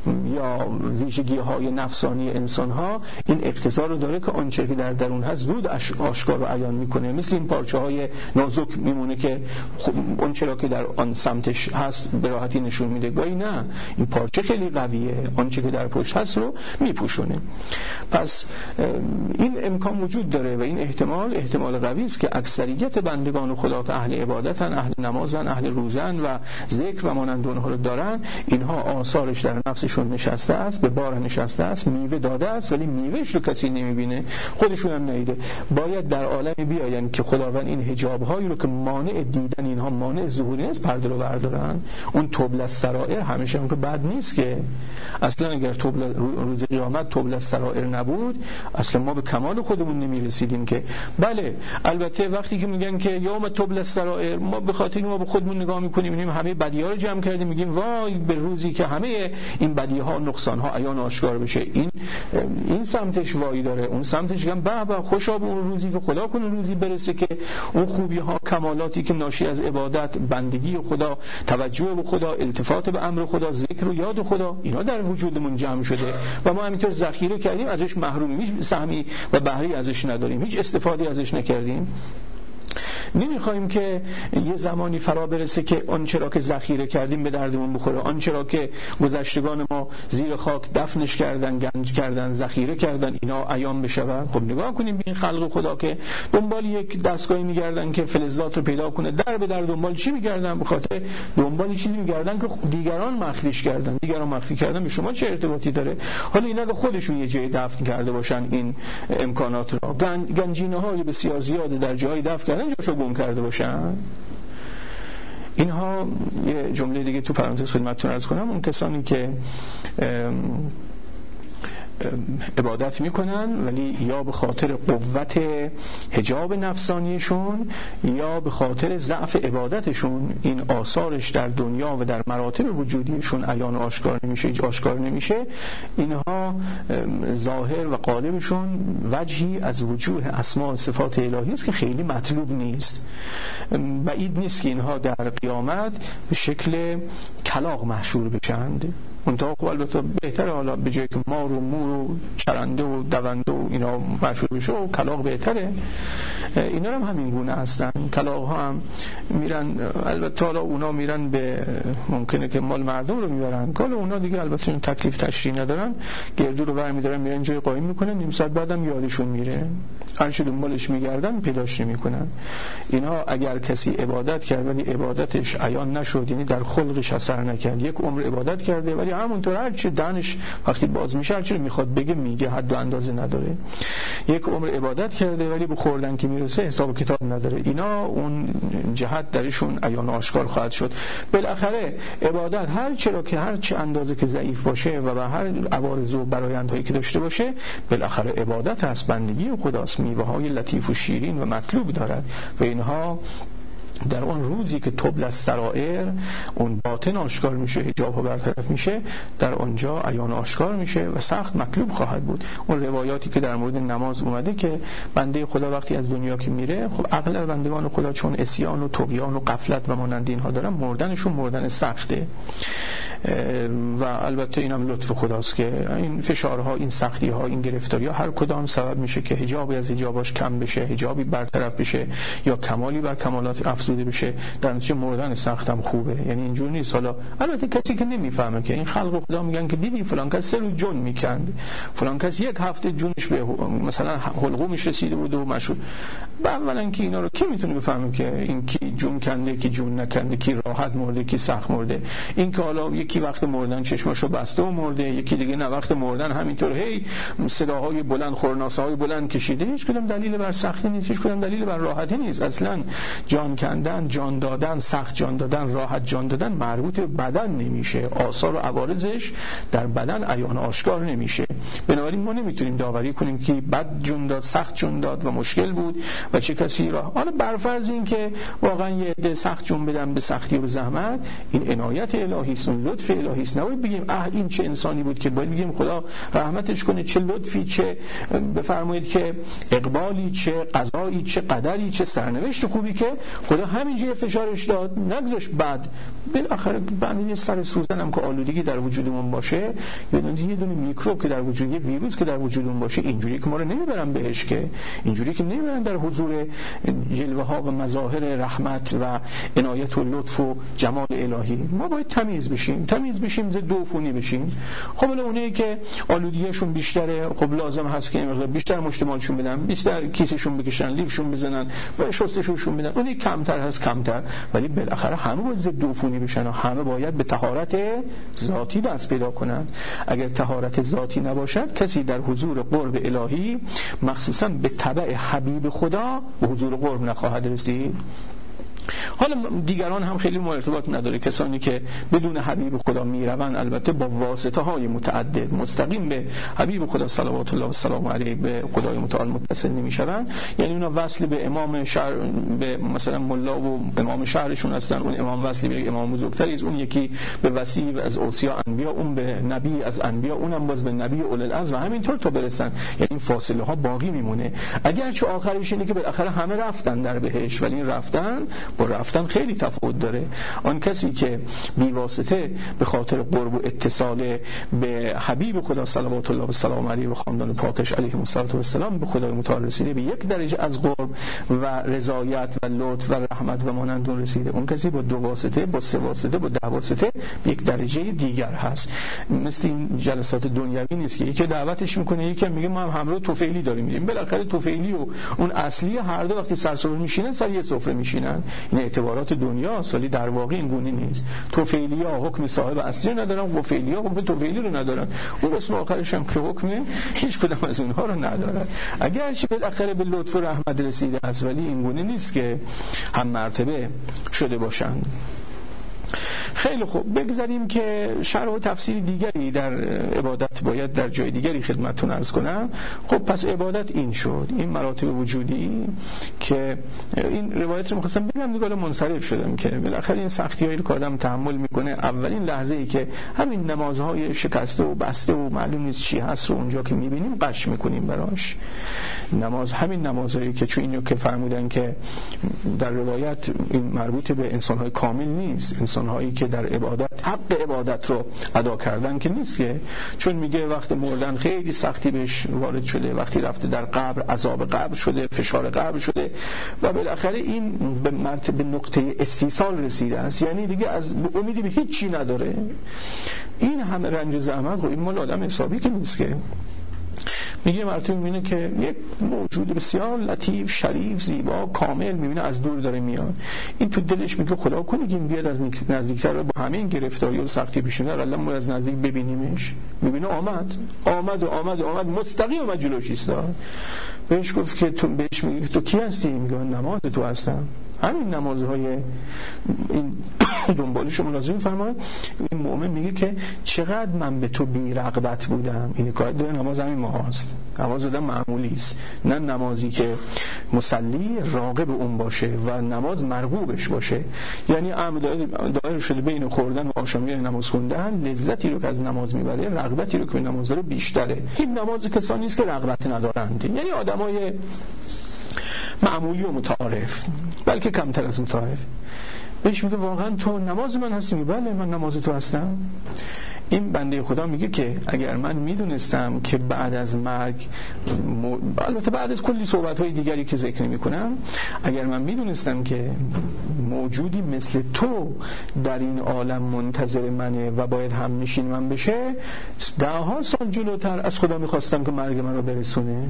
Speaker 1: یا ویژگی‌های نفسانی انسان‌ها این اقتضا رو داره که آنچه که در درون هست زود آشکار و عیان میکنه. مثل این پارچه های نازک میمونه که اون چرا که در آن سمتش هست به راحتی نشون میده، گاهی نه، این پارچه خیلی قویه، آنچه که در پشت هست رو میپوشونه. پس این امکان وجود داره و این احتمال احتمال قوی است که اکثریت بندگان خدا که اهل عبادتن، اهل نمازن، اهل روزن و ذکر و مانند اونها رو دارن، اینها آثارش در نفسشون نشسته است، به بار نشسته است، میوه داده است، ولی میوهش رو کسی نمیبینه، خودشون هم ندیده. باید در عالم بیاین که خداوند این حجاب هایی رو که مانع دیدن اینها، مانع ظهوری نیست، پرده رو بردارن. اون طبل السرائر همیشه هم که بد نیست که، اصلا اگر طبل روز قیامت طبل السرائر نبود اصلا ما به کمال خودمون نمیرسیدیم که. بله البته وقتی که میگن که یوم طبل السرائر، ما به خاطر ما به خودمون نگاه میکنیم میبینیم همه بدیها رو جمع کردیم، میگیم وای به روزی که همه این بدیها نقصان ها عیان آشکار بشه. این این سمتش وای داره، اون سمتش میگن به به خوشا به اون روزی که خدا کنه روزی برسه که اون خوبی ها، کمالاتی که ناشی از عبادت، بندگی خدا، توجه به خدا، التفات به امر خدا، ذکر و یاد خدا، اینا در وجودمون جمع شده و ما همینطور ذخیره کردیم، ازش محرومیم، هیچ سهمی و بهری ازش نداریم، هیچ استفاده ازش نکردیم. نمیخوایم که یه زمانی فرا برسه که آن چرا که ذخیره کردیم به دردمون بخوره، آن چرا که گذشتگان ما زیر خاک دفنش کردن، گنج کردن، ذخیره کردن، اینا عیان بشود. خب نگاه کنیم به این خلق خدا که دنبال یک دستگاهی میگردن که فلزات رو پیدا کنه، در به در دنبال چی میگردن؟ به خاطر دنبال چیزی میگردن که دیگران مخفیش کردن. دیگران مخفی کردن به شما چه ارتباطی داره؟ حالا اینا که خودشون یه جای دفن کرده باشن این امکانات رو، گنجینه های بسیار زیاد در جای دفن کردن، جاشو گم کرده باشن. اینها یه جمله دیگه تو پرانتز خدمتتون عرض کنم، اون کسانی که عبادت میکنن ولی یا به خاطر قوت حجاب نفسانیشون یا به خاطر ضعف عبادتشون این آثارش در دنیا و در مراتب وجودیشون عیان و آشکار نمیشه آشکار نمیشه اینها ظاهر و قالبشون وجهی از وجوه اسماء و صفات الهی است که خیلی مطلوب نیست. بعید نیست که اینها در قیامت به شکل کلاغ محشور بشند. منطقه خب البته بهتره حالا به جای که مار و مور و چرنده و دونده و اینا محشور بشه و کلاغ بهتره. اینا هم همین گونه هستن. کلاغ ها هم میرن، البته حالا اونا میرن به ممکنه که مال مردم رو میبرن، کال اونا دیگه البته تکلیف تشریع ندارن، گردو رو برمیدارن میرن جای قایم میکنن، نیم ساعت بعدم یادشون میره، هرچی دنبالش میگردن پیداش نمیکنن. اینا اگر کسی عبادت کرد ولی عبادتش عیان نشد، یعنی در خلقش اثر نکرد، یک عمر عبادت کرده ولی همونطور هر چی دهنش وقتی باز میشه هر چی میخواد بگه میگه، حد و اندازه نداره، یک عمر عبادت کرده ولی به خوردن که میرسه حساب کتاب نداره، اینا اون جهت درشون عیان آشکار خواهد شد. بالاخره عبادت هر چرا که هر چه اندازه که ضعیف باشه و به هر عوارض و برآیندهایی که داشته باشه بالاخره عبادت هست، بندگی خداست، میوه های لطیف و شیرین و مطلوب دارد و اینها در اون روزی که طبل السرائر اون باطن آشکار میشه، حجاب ها برطرف میشه، در اونجا عیان آشکار میشه و سخت مطلوب خواهد بود. اون روایاتی که در مورد نماز اومده که بنده خدا وقتی از دنیا که میره، خب اغلب بندگان خدا چون عصیان و طغیان و غفلت و مانند اینها دارن، مردنشون مردن سخته. و البته اینم لطف خداست که این فشارها، این سختی‌ها، این گرفتاری‌ها هر کدام سبب میشه که حجابی از حجاباش کم بشه، حجابی برطرف بشه یا کمالی بر کمالات افزوده بشه. در نتیجه مردن سختم خوبه. یعنی اینجوری نیست. حالا البته کسی که نمیفهمه که این خلق خدا میگن که دیدی فلان کس سه روز جون میکند، فلان کس یک هفته جونش به مثلا حلقومش رسیده بود و مشهور. اولا که اینا رو کی میتونه بفهمه که این کی جون کنده، کی جون نکنده، کی راحت مرده، کی سخت مرده؟ این که حالا یکی وقت مردن چشماشو بسته و مرده، یکی دیگه نه وقت مردن همینطور هی صداهای بلند، خورناسه‌های بلند کشیده، هیچ کدوم دلیل بر سختی نیست، هیچ کدوم دلیل بر راحتی نیست. اصلا جان کندن، جان دادن، سخت جان دادن، راحت جان دادن مربوط به بدن نمیشه. آثار و عوارضش در بدن عیان آشکار نمیشه. بنابراین ما نمیتونیم داوری کنیم که بد جون داد، سخت جون داد و مشکل بود و چه کسی را. حالا بر فرض این که واقعا یه عده سخت جون بدن به سختی و به زحمت، این عنایت الهی است، اون لطف الهی است. نباید بگیم اه این چه انسانی بود که، باید بگیم خدا رحمتش کنه، چه لطفی، چه بفرمایید که اقبالی، چه قضایی، چه قدری، چه سرنوشت خوبی که خدا همینجوری فشارش داد، نگذاشت بعد بالاخره بعد یه سر سوزن هم که آلودگی در وجودمون باشه، یه دونه میکروب که در وجود، یه ویروس که در وجودمون باشه، اینجوری که ما رو نمیبرن بهش، که اینجوری که نمیبرن در حضور جلوه ها و مظاهر رحمت و عنایت و لطف و جمال الهی. ما باید تمیز بشیم، تمیز بشیم، ضد عفونی بشیم. خب اونایی که آلودگیشون بیشتره، خب لازم هست که این بیشتر مشتمالشون بدن، بیشتر کیسشون بکشن، لیفشون بزنن و شستشوشون بدن. اونی کمتر هست کمتر، ولی بالاخره همه باید ضد عفونی بشن و همه باید به طهارت ذاتی دست پیدا کنن. اگر طهارت ذاتی نباشد، کسی در حضور قرب الهی مخصوصا به تبع حبیب خدا به حضور قرب نخواهد رسید. حالا دیگران هم خیلی ارتباط نداره، کسانی که بدون حبیب خدا میروند البته با واسطه های متعدد مستقیم به حبیب خدا صلوات الله و سلام علیه به خدای متعال متصل نمیشوند. یعنی اونا وصل به امام شهر، به مثلا ملا و امام شهرشون هستن، اون امام وصل به امام بزرگتری است، اون یکی به وصی از اوصیا انبیا، اون به نبی از انبیا، اونم باز به نبی اول العزم و همینطور تا برسن. یعنی این فاصله ها باقی میمونه، اگرچه آخرش اینه که بالاخره همه رفتن در بهشت، ولی این رفتن با رفتن خیلی تفاوت داره. آن کسی که بی واسطه به خاطر قرب و اتصال به حبیب خدا صلوات الله و سلام علیه و خاندان پاکش علیهم السلام به خدای متعال رسیده، به یک درجه از قرب و رضایت و لطف و رحمت و مانند اون رسیده. اون کسی با دو واسطه، با سه واسطه، با ده واسطه به یک درجه دیگر هست. مثل این جلسات دنیوی نیست که یکی دعوتش میکنه، یکی میگه ما هم همراه طفیلی داریم میریم. بالاخره طفیلی و اون اصلی هر دو وقتی سر سفره میشینن، سر یه سفره میشینن. این اعتبارات دنیاست، ولی در واقع این گونه نیست. طفیلی‌ها حکم صاحب اصلی رو ندارن، قفیلی‌ها حکم طفیلی رو ندارن، اون اسم آخرش هم که حکم هیچ کدام از اونها رو ندارن. اگرچه بالاخره به لطف و رحمت رسیده است، ولی این گونه نیست که هم مرتبه شده باشند. خیلی خوب، بگذاریم که شرح و تفسیر دیگری در عبادت باید در جای دیگری خدمتتون عرض کنم. خب پس عبادت این شد، این مراتب وجودی که این روایت رو می‌خواستم بگم دیگه، الان منصرف شدم که بالاخره این سختی‌هایی رو که آدم تحمل میکنه، اولین لحظه‌ای که همین نمازهای شکسته و بسته و معلوم نیست چی هست رو اونجا که می‌بینیم قش می‌کنیم براش. نماز، همین نمازهایی که چون اینو که فرمودن که در روایت این مربوط به انسان‌های کامل نیست، انسان‌هایی که در عبادت حق عبادت رو ادا کردن که نیست، که چون میگه وقت مردن خیلی سختی بهش وارد شده، وقتی رفته در قبر عذاب قبر شده، فشار قبر شده و بالاخره این به مرتبه نقطه استیصال رسیده است، یعنی دیگه از امیدی به هیچ چی نداره. این همه رنج و زحمت و این مال آدم حسابی که نیست، که میگه مرتبه میبینه که یک موجود بسیار لطیف، شریف، زیبا، کامل میبینه از دور داره میاد. این تو دلش میگه خدا کنه که این بیاد از نزدیکتر، با همه این گرفتاری و سختی پیش میاد، الله ما از نزدیک ببینیمش. میبینه آمد آمد و آمد و آمد مستقیم اومد جلوش ایستاد. بهش گفت که تو، بهش میگه تو کی هستی؟ میگه نماز تو هستم. همین نمازهای این دنبالش ملازم فرماید. این مؤمن میگه که چقدر من به تو بی رغبت بودم. این کار داره، نماز همین ماهاست. نماز آدم معمولی است، نه نمازی که مصلی راغب اون باشه و نماز مرغوبش باشه. یعنی عمد دایر شده بین خوردن و آشامی نماز خوندن، لذتی رو که از نماز میبره، رغبتی رو که به نماز داره بیشتره. این نماز کسانی است که رغبت ندارند، یعنی آدمای معمولی و متعارف، بلکه کمتر از متعارف. بهش میگه واقعا تو نماز من هستی؟ بله من نماز تو هستم. این بنده خدا میگه که اگر من میدونستم که بعد از مرگ، البته بعد از کلی صحبت‌های دیگری که ذکر میکنم، اگر من میدونستم که موجودی مثل تو در این عالم منتظر منه و باید هم نشین من بشه، ده ها سال جلوتر از خدا میخواستم که مرگ من رو برسونه.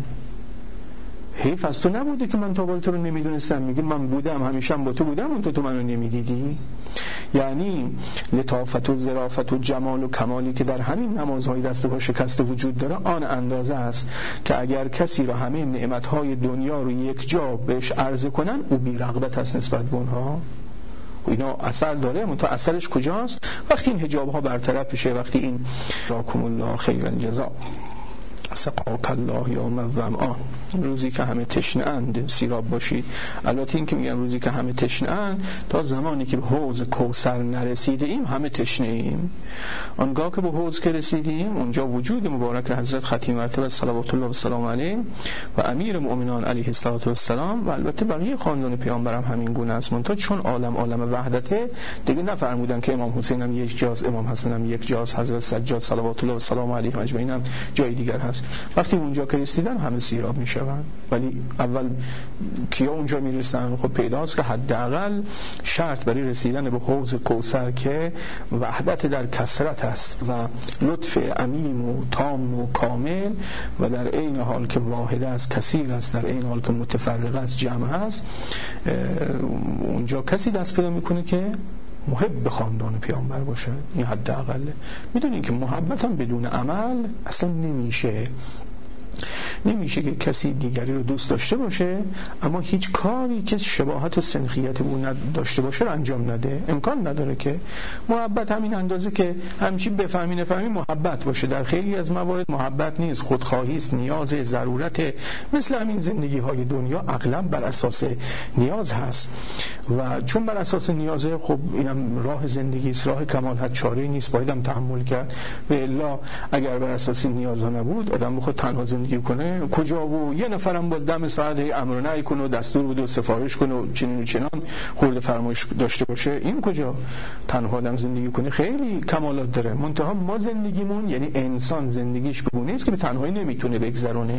Speaker 1: حیف از تو نبوده که من تا بالا تو رو نمیدونستم. میگه من بودم، همیشه هم با تو بودم، اون تو تو منو نمیدیدی. یعنی لطافت و ظرافت و جمال و کمالی که در همین نمازهای دست پا شکسته وجود داره آن اندازه است که اگر کسی را همه نعمتهای دنیا رو یک جا بهش عرضه کنن، او بی رغبت است نسبت به اونها. و اینا اثر داره، منتها اثرش کجاست؟ وقتی این حجاب ها برطرف بشه، وقتی این جزاکم الله خیر الجزا سقاک الله یوم الظمآن، روزی که همه تشنه اند سیراب باشید. البته این که میگم روزی که همه تشنه اند، تا زمانی که به حوض کوثر نرسیده ایم همه تشنه ایم. آنگاه که به حوض که رسیدیم، اونجا وجود مبارک حضرت ختیم مرتبه صلوات الله و سلام علیه و امیر مؤمنان علیه السلام و البته بقیه خاندان پیامبرم همین گونه است. منتها چون عالم عالم وحدته، دیگه نفرمودن که امام حسین هم یک جاست، امام حسن هم یک جاست، حضرت سجاد صلوات الله و سلام علیه اجمعین هم جای دیگر هست. وقتی اونجا که رسیدن همه سیراب میشوند. ولی اول کیا اونجا میرسن؟ خب پیداست که حداقل شرط برای رسیدن به حوض کوثر که وحدت در کثرت است و لطف عمیم و تام و کامل و در عین حال که واحد است کثیر است، در عین حال که متفرق است جمع است. اونجا کسی دست پیدا میکنه که محب به خاندان پیامبر باشه. این حداقله. میدونین که محبت هم بدون عمل اصلا نمیشه. نمیشه که کسی دیگری رو دوست داشته باشه اما هیچ کاری که شباهت و سنخیت او داشته باشه رو انجام نده. امکان نداره که محبت همین اندازه که همچی بفهمی نفهمی محبت باشه. در خیلی از موارد محبت نیست، خودخواهی است، نیاز، ضرورت. مثل همین زندگی های دنیا اغلب بر اساس نیاز هست و چون بر اساس نیازه، خب اینم راه زندگی است، راه کمال هست، چاره نیست، باید هم تحمل کرد. و الا اگر بر اساس نیازها نبود، آدم بخواد تنها زندگی کنه کجا و یه نفرم باز دم ساعت امر و نهی کنه و دستور بده و سفارش کنه و چنین و چنان خورده فرمایش داشته باشه، این کجا؟ تنها آدم زندگی کنه خیلی کمالات داره. منتها ما زندگیمون، یعنی انسان زندگیش بگونه است که به تنهایی نمیتونه بگذرونه.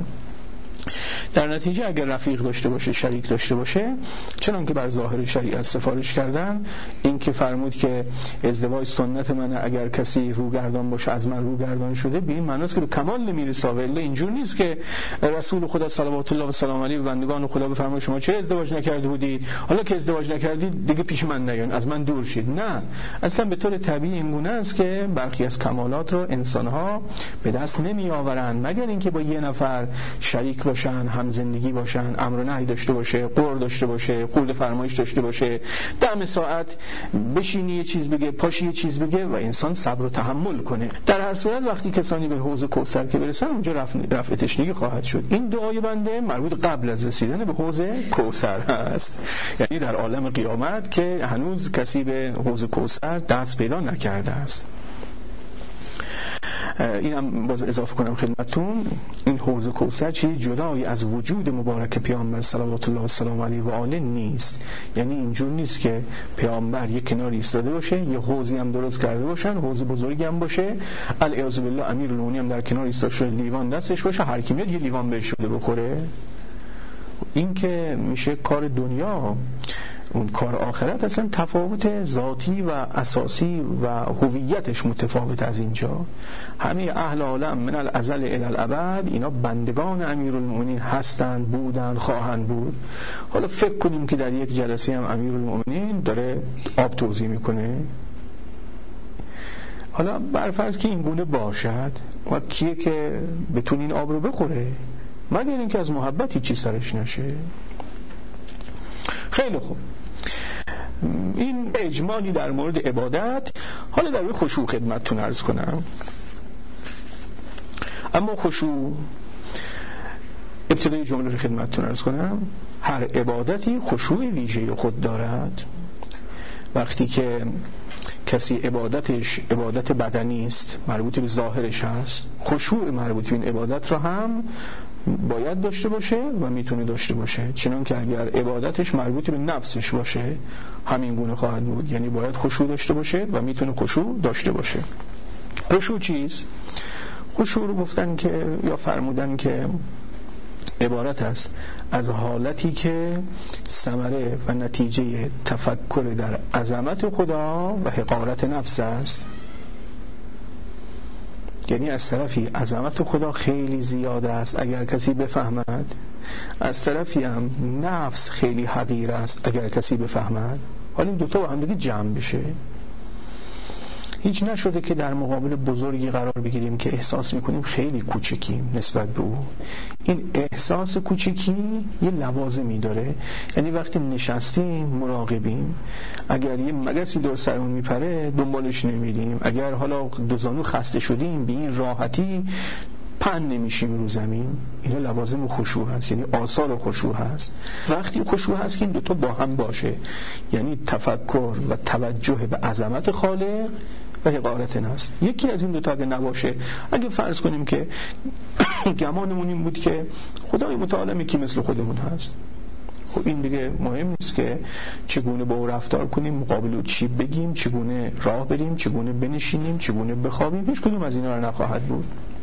Speaker 1: در نتیجه اگر رفیق داشته باشه، شریک داشته باشه، چنان که بر ظاهر شریعت سفارش کردن، این که فرمود که ازدواج سنت منه، اگر کسی روگردان باشه از من روگردان شده، به این معناست که به کمال نمیرسه. الا اینجور نیست که رسول خدا صلوات الله و سلام علیه و بندگان خدا بفرمایید شما چرا ازدواج نکرده بودید؟ حالا که ازدواج نکردید دیگه پیش من نیاین، از من دور شید. نه، اصلا به طور طبیعی این گونه است که برخی از کمالات رو انسان‌ها به دست نمی آورند مگر اینکه با یه نفر شریک باشن، هم زندگی باشن، امر و نهی داشته باشه، قر داشته باشه، خورد فرمایش داشته باشه، دم ساعت بشینی یه چیز بگه، پاشی یه چیز بگه و انسان صبر و تحمل کنه. در هر صورت وقتی کسانی به حوض کوثر که برسن، اونجا رفع, رفع تشنگی خواهد شد. این دعای بنده مربوط قبل از رسیدن به حوض کوثر هست، یعنی در عالم قیامت که هنوز کسی به حوض کوثر دست پیدا نکرده است. اینم باز اضافه کنم خدمتتون، این حوض کوثر چیزی جدایی از وجود مبارک پیامبر صلوات الله و سلام علیه و آله نیست. یعنی اینجور نیست که پیامبر یک کنار ایستاده باشه، یه حوضی هم درست کرده باشن، حوض بزرگی هم باشه، الیاذ بالله امیرالمومنین هم در کنار ایستاده باشه، لیوان دستش باشه، هر کی میاد یه لیوان بهش بده بخوره. این که میشه کار دنیا. اون کار آخرت اصلا تفاوت ذاتی و اساسی و هویتش متفاوت از اینجا. همه اهل عالم من الازل الی الابد اینا بندگان امیرالمومنین هستند، بودند، خواهند بود. حالا فکر کنیم که در یک جلسه هم امیرالمومنین داره آب توزیع میکنه. حالا برفرض که این گونه باشد و کیه که بتونه این آب رو بخوره؟ مگر اینکه از محبت چی سرش نشه. خیلی خوب، این اجمالی در مورد عبادت. حالا در خشوع خدمتتون عرض کنم. اما خشوع، ابتدای جمله رو خدمتتون عرض کنم، هر عبادتی خشوع ویژه خود دارد. وقتی که کسی عبادتش عبادت بدنی است، مربوط به ظاهرش هست، خشوع مربوط به این عبادت را هم باید داشته باشه و میتونه داشته باشه، چنان که اگر عبادتش مربوط به نفسش باشه همین گونه خواهد بود، یعنی باید خشوع داشته باشه و میتونه خشوع داشته باشه. خشوع چیست؟ خشوع رو گفتن که یا فرمودن که عبارت است از حالتی که ثمره و نتیجه تفکر در عظمت خدا و حقارت نفس است. یعنی از طرفی عظمت خدا خیلی زیاد است اگر کسی بفهمد، از طرفی هم نفس خیلی حقیر است اگر کسی بفهمد. حالا این دوتا با هم دیگه جمع بشه. هیچ نشده که در مقابل بزرگی قرار بگیریم که احساس میکنیم خیلی کوچکیم نسبت به او. این احساس کوچکی یه لوازمی داره، یعنی وقتی نشستیم مراقبیم، اگر یه مگسی دور سرمون میپره دنبالش نمیریم، اگر حالا دو زانو خسته شدیم به این راحتی پن نمیشیم رو زمین. اینا لوازم خشوع هست، یعنی آثار خشوع هست. وقتی خشوع هست که این دوتا با هم باشه، یعنی تفکر و توجه به عظمت خالق و حقارت نفس. یکی از این دوتا اگه نباشه، اگه فرض کنیم که گمانمون این بود که خدای متعال یکی مثل خودمون هست، خب این دیگه مهم نیست که چگونه با او رفتار کنیم، مقابل او چی بگیم، چگونه راه بریم، چگونه بنشینیم، چگونه بخوابیم، هیچ کدوم از اینا رو نخواهد بود.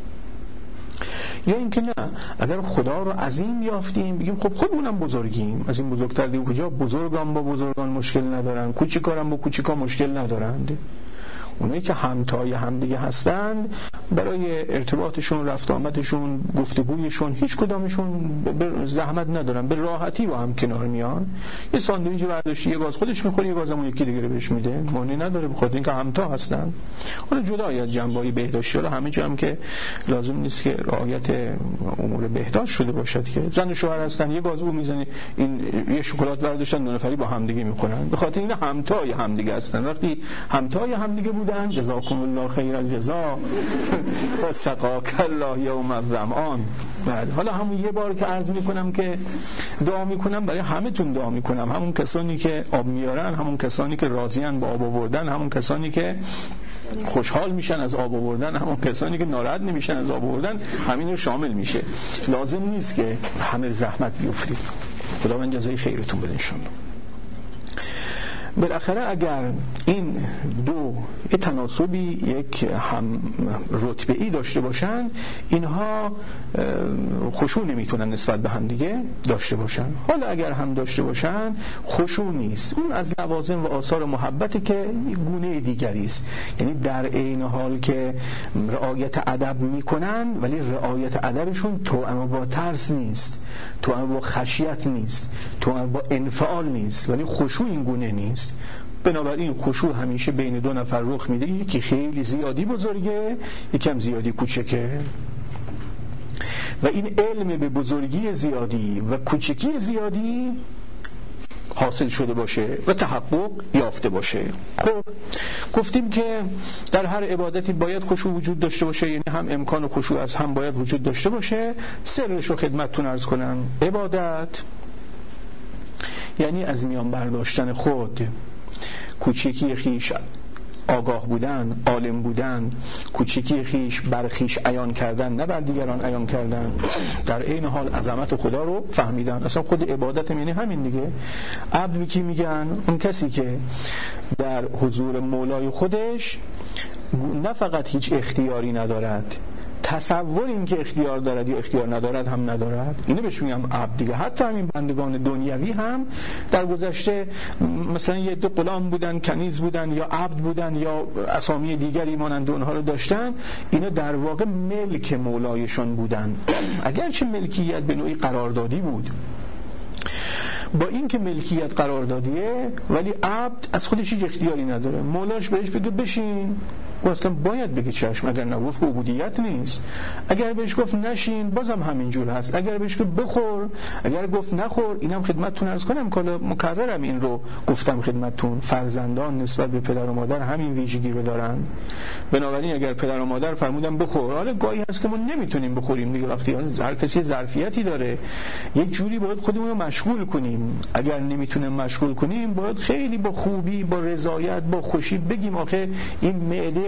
Speaker 1: یا اینکه نه، اگر خدا رو عظیم یافتیم بگیم خب خودمونم بزرگیم، از این بزرگتر دیگه کجا؟ بزرگان با بزرگان مشکل ندارن، کوچیکارم با کوچیکا مشکل ندارند. اونایی که همتای همدیگه هستند برای ارتباطشون، رفت آمدشون، گفتگویشون هیچ کدامشون زحمت ندارن، به راحتی با هم کنار میان. یه ساندویچ برداشتی یه گاز خودش میخوره، یه گازم اون یکی دیگه رو بهش میده، معنی نداره، بخاطر اینکه همتا هستن. حالا جدای از جنبه‌های بهداشتی، حالا همه جا هم که لازم نیست که رعایت امور بهداشت شده باشد که زن و شوهر هستن یه گاز او میزنه، این یه شکلات برداشتن دو نفری با هم دیگه میخورن، به خاطر اینکه همتای همدیگه هستن. وقتی همتای همدیگه بودن جزاکم الله خیر الجزا و سقاک الله یوم الظمآن. بعد حالا همون یه بار که عرض میکنم که دعا میکنم برای همه تون دعا میکنم، همون کسانی که آب میارن، همون کسانی که راضیان با آب آوردن، همون کسانی که خوشحال میشن از آب آوردن، همون کسانی که ناراحت نمیشن از آب آوردن، همین رو شامل میشه. لازم نیست که همه زحمت بیفتید. خداوند جزای خیرتون بده ان شاء الله. بالاخره اگر این دو یک تناسبی، یک هم رتبه‌ای داشته باشن، اینها خشوع نمیتونن نسبت به هم دیگه داشته باشن. حالا اگر هم داشته باشن خشوع نیست، اون از لوازم و آثار محبتی که گونه دیگری است. یعنی در عین حال که رعایت ادب میکنن ولی رعایت ادبشون توأم با ترس نیست، توأم با خشیت نیست، توأم با انفعال نیست، ولی خشوع این گونه نیست. بنابراین خشوع همیشه بین دو نفر رخ میده، یکی خیلی زیادی بزرگه، یکم زیادی کوچکه، و این علم به بزرگی زیادی و کوچکی زیادی حاصل شده باشه و تحقق یافته باشه. خب گفتیم که در هر عبادتی باید خشوع وجود داشته باشه، یعنی هم امکان خشوع از هم باید وجود داشته باشه. سرش رو خدمتتون عرض کنم. عبادت یعنی از میان برداشتن خود، کوچکی خیش آگاه بودن، عالم بودن، کوچکی خیش بر خیش عیان کردن، نه بر دیگران عیان کردن، در عین حال عظمت خدا رو فهمیدن. اصلا خود عبادت یعنی همین دیگه. عبد به کی میگن؟ اون کسی که در حضور مولای خودش نه فقط هیچ اختیاری ندارد، تصور این که اختیار دارد یا اختیار ندارد هم ندارد، اینو بهش میگم عبد دیگه. حتی همین بندگان دنیوی هم در گذشته مثلا یه دو غلام بودن، کنیز بودن یا عبد بودن یا اسامی دیگری مانند اونها رو داشتن، اینا در واقع ملک مولایشان بودن، اگرچه ملکیت به نوعی قراردادی بود. با این که ملکیت قراردادیه ولی عبد از خودش هیچ اختیاری نداره. مولاش بهش بگه بشین، اصلا باید بگه چشم، اگر نگفت که عبودیت نیست. اگر بهش گفت نشین بازم همینجور هست. اگر بهش گفت بخور، اگر گفت نخور. اینم خدمتتون عرض کنم که مکررم این رو گفتم خدمتتون، فرزندان نسبت به پدر و مادر همین ویژگی رو دارن. بنابراین اگر پدر و مادر فرمودن بخور، حالا گاهی هست که ما نمیتونیم بخوریم دیگه، وقتی هر کسی ظرفیتی داره، یک جوری باید خودمون رو مشغول کنیم. اگر نمیتونیم مشغول کنیم باید خیلی با خوبی، با رضایت، با خوشی بگیم آخه این معده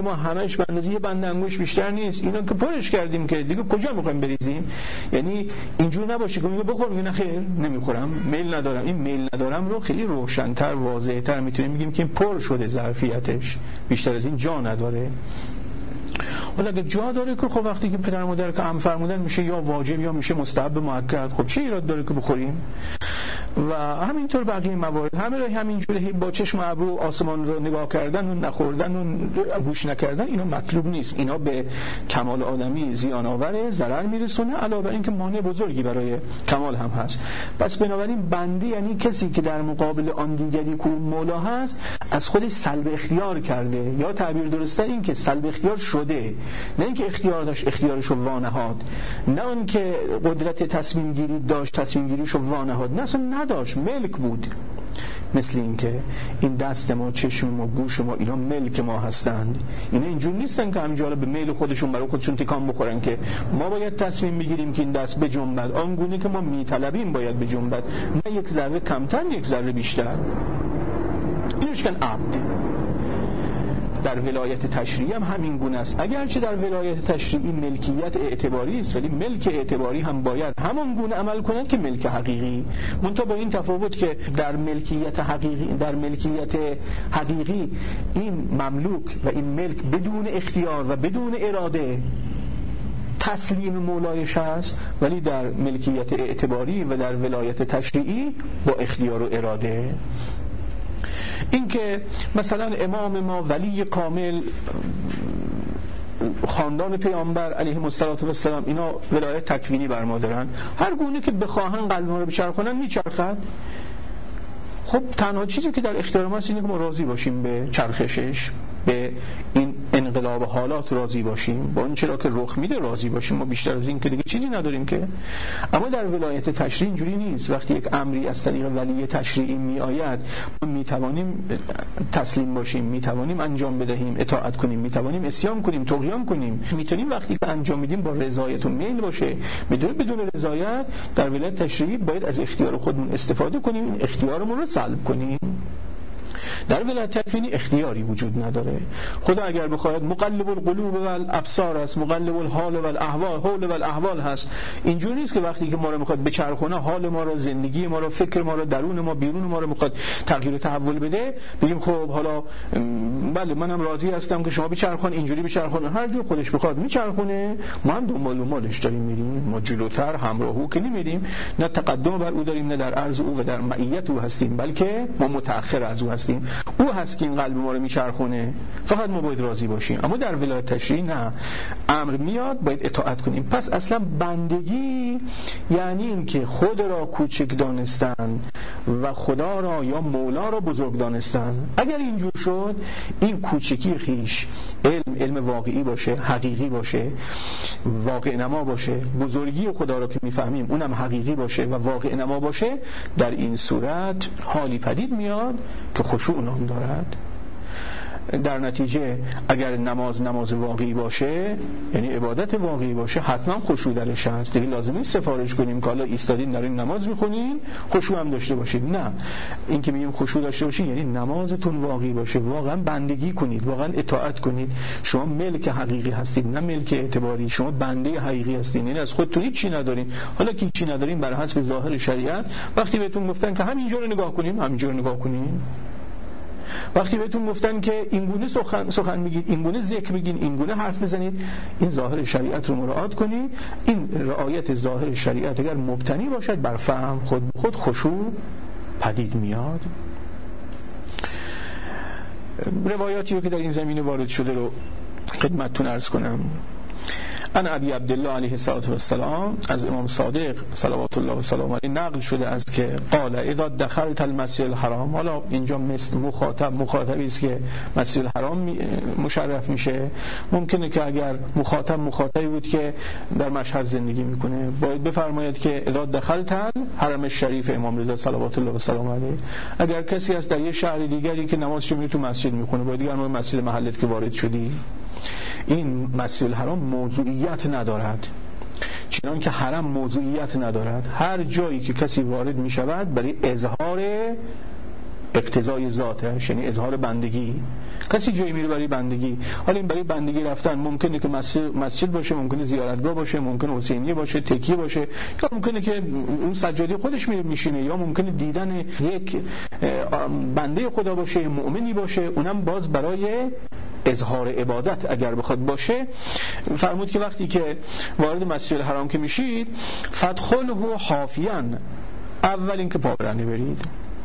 Speaker 1: ما همش به اندازه یه بند انگوش بیشتر نیست، اینا که پرش کردیم که دیگه کجا میخوایم بریزیم. یعنی اینجور نباشه که میگه بخور، میگه نه خیر نمیخورم، میل ندارم. این میل ندارم رو خیلی روشن‌تر واضح‌تر میتونیم بگیم که این پر شده، ظرفیتش بیشتر از این جا نداره. ولی اگه جا داره که خب وقتی که پدر مادر که امر فرمودن میشه یا واجب یا میشه مستحب مؤکد، خب چه ایراد داره که بخوریم. و همینطور بقیه موارد همه رو همینجوری با چشم ابرو آسمان رو نگاه کردن و نخوردن و گوش نکردن اینا مطلوب نیست. اینا به کمال آدمی زیان آوره، ضرر میرسونه، علاوه بر این که مانع بزرگی برای کمال هم هست. پس بنابراین بنده یعنی کسی که در مقابل آن دیگری که مولا هست از خودش سلب اختیار کرده، یا تعبیر درسته این که سلب اختیار شده، نه اینکه اختیار داشت اختیارش رو وانهاد، نه اون که قدرت تصمیم گیری داشت تصمیم گیریش رو وانهاد، نه اصلا نداشت، ملک بود. مثل این که این دست ما، چشم ما، گوش ما، اینا ملک ما هستند. اینا اینجور نیستن که همینجا به میل خودشون برای خودشون تکان بخورن، که ما باید تصمیم بگیریم که این دست بجنبد آنگونه که ما میطلبیم باید بجنبد، نه یک ذره کمتر یک ذره بیشتر. اینش کن عبد. در ولایت تشریعی هم همین گونه است، اگرچه در ولایت تشریعی ملکیت اعتباری است، ولی ملک اعتباری هم باید همان گونه عمل کند که ملک حقیقی، منتها با این تفاوت که در ملکیت حقیقی در ملکیت حقیقی این مملوک و این ملک بدون اختیار و بدون اراده تسلیم مولایش است، ولی در ملکیت اعتباری و در ولایت تشریعی با اختیار و اراده. این که مثلا امام ما ولی کامل خاندان پیامبر علیه السلام اینا ولایت تکوینی بر ما دارن، هر گونه که بخواهن قلب ما رو بچرخونن میچرخد. خب تنها چیزی که در اختیار ما است اینه که ما راضی باشیم به چرخشش، به این انقلاب حالات راضی باشیم، با اون چرا که رخ میده راضی باشیم، ما بیشتر از این که دیگه چیزی نداریم که. اما در ولایت تشریعی اینجوری نیست. وقتی یک امری از طریق ولی تشریعی می آید ما می توانیم تسلیم باشیم، می توانیم انجام بدهیم، اطاعت کنیم، می توانیم عصیان کنیم، طغیان کنیم، میتونیم وقتی که انجام میدیم با رضایت و میل باشه. بدون بدون رضایت در ولایت تشریعی باید از اختیار خودمون استفاده کنیم، این اختیارمون رو سلب کنیم. در ولایت تکوینی اختیاری وجود نداره. خدا اگر بخواهد مقلب القلوب و الابصار است، مقلب الحال و الاحوال، حول و الاحوال هست. اینجوری نیست که وقتی که ما رو میخواد بچرخونه، حال ما رو، زندگی ما رو، فکر ما رو، درون ما، بیرون ما رو میخواد تغییر و تحول بده، بگیم خب حالا بله منم راضی هستم که شما بچرخون، اینجوری بچرخونه، هر جور خودش بخواد میچرخونه، ما هم دنبال مالش داریم میریم، ما جلوتر همراه او که نمیریم، نه تقدم بر او داریم، نه در عرض او و در معیت او هستیم، بلکه ما متأخر از او هستیم. او هست که این قلب ما رو میچرخونه، فقط ما باید راضی باشیم. اما در ولایت تشریعی نه، امر میاد باید اطاعت کنیم. پس اصلا بندگی یعنی این که خود را کوچک دانستن و خدا را یا مولا را بزرگ دانستن. اگر اینجور شد این کوچکی خیش علم علم واقعی باشه، حقیقی باشه، واقع نما باشه، بزرگی خدا را که میفهمیم اونم حقیقی باشه و واقع نما باشه، در این صورت حالی پدید میاد که خشوع نام دارد. در نتیجه اگر نماز نماز واقعی باشه، یعنی عبادت واقعی باشه، حتما خشوع درش هست. دیگه لازم نیست سفارش کنیم که حالا ایستادین دارین نماز میخونین خشوع هم داشته باشید. نه، این که میگیم خشوع داشته باشید یعنی نمازتون واقعی باشه، واقعا بندگی کنید، واقعا اطاعت کنید. شما ملک حقیقی هستید، نه ملک اعتباری. شما بنده حقیقی هستید، یعنی از خودتون هیچ چی ندارین. حالا که چی ندارین بر حسب ظاهر شریعت، وقتی بهتون گفتن که همینجا رو نگاه کنیم، همینجا رو نگاه کنیم. وقتی بهتون گفتن که اینگونه سخن سخن میگید، اینگونه ذکر بگین، اینگونه حرف بزنید، این ظاهر شریعت رو مراعات کنید. این رعایت ظاهر شریعت اگر مبتنی باشد بر فهم، خود به خود خشوع پدید میاد. روایاتی رو که در این زمینه وارد شده رو خدمتتون عرض کنم. ان ابی عبدالله علیه السلام از امام صادق صلوات الله و سلام علیه نقل شده است که قال اذا دخلت المسجد الحرام. حالا اینجا مثل مخاطب مخاطبی است که مسجد الحرام مشرف میشه. ممکنه که اگر مخاطب مخاطبی بود که در مشهد زندگی میکنه، باید بفرماید که اذا دخلت حرم الشریف امام رضا صلوات الله و سلام علیه. اگر کسی است در یه شهر دیگری که نمازشو میره تو مسجد میکنه، باید دیگر مسجد محلت که وارد شدی. این مسجد الحرام موضوعیت ندارد، چنان که حرم موضوعیت ندارد. هر جایی که کسی وارد می شود برای اظهار اقتضای ذاتش، یعنی اظهار بندگی، کسی جایی میره برای بندگی، حالا این برای بندگی رفتن ممکنه که مسجد باشه، ممکنه زیارتگاه باشه، ممکنه حسینیه باشه، تکیه باشه، یا ممکنه که اون سجاده خودش میره میشینه، یا ممکنه دیدن یک بنده خدا باشه، مؤمنی باشه، اونم باز برای اظهار عبادت اگر بخواد باشه. فرمود که وقتی که وارد مسجد الحرام که میشید فدخله حافیاً، اول اینکه پا برهنه برید.